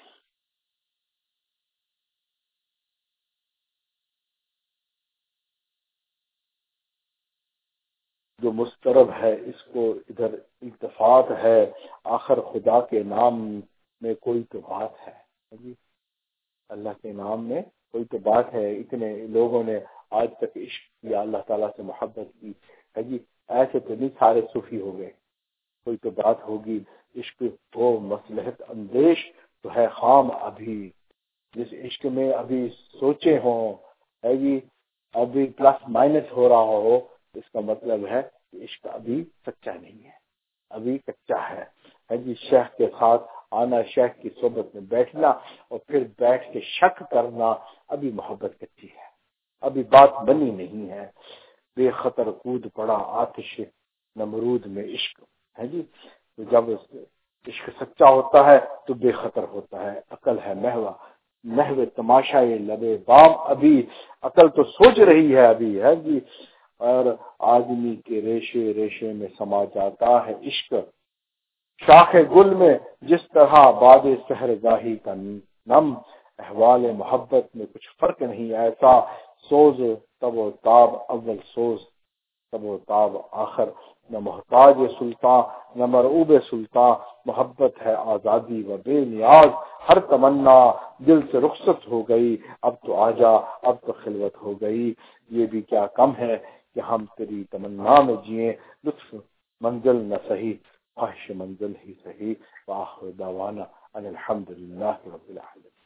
جو مسترب ہے اس کو ادھر التفات ہے، آخر خدا کے نام میں کوئی تو بات ہے جی. اللہ کے نام میں کوئی تو بات ہے. اتنے لوگوں نے آج تک عشق کیا، اللہ تعالیٰ سے محبت کی ہے جی. ایسے تو نہیں سارے صوفی ہو گئے، کوئی تو بات ہوگی. عشق تو مصلحت اندیش تو ہے خام ابھی، جس عشق میں ابھی سوچے ہوں ہے جی، ابھی پلس مائنس ہو رہا ہو، اس کا مطلب ہے کہ عشق ابھی سچا نہیں ہے، ابھی کچا ہے جی. شیخ کے ساتھ آنا، شیخ کی صحبت میں بیٹھنا اور پھر بیٹھ کے شک کرنا، ابھی محبت کچی ہے، ابھی بات بنی نہیں ہے. بے خطر کود پڑا آتش نمرود میں عشق ہے جی. تو جب عشق سچا ہوتا ہے تو بے خطر ہوتا ہے. عقل ہے محو تماشا یہ لبے بام، ابھی عقل تو سوچ رہی ہے ابھی ہے جی. اور آدمی کے ریشے ریشے میں سما جاتا ہے عشق، شاخ گل میں جس طرح باد سحر گاہی کا نم. احوال محبت میں کچھ فرق نہیں ایسا، سوز تب و تاب اول سوز تب و تاب آخر. نہ محتاج سلطان نہ مرعوب سلطان، محبت ہے آزادی و بے نیاز. ہر تمنا دل سے رخصت ہو گئی، اب تو آجا اب تو خلوت ہو گئی. یہ بھی کیا کم ہے کہ ہم تیری تمنا میں جیے. لطف منزل نہ صحیح، خواہش منزل ہی صحیح. وآخر دعوانا ان الحمد للہ.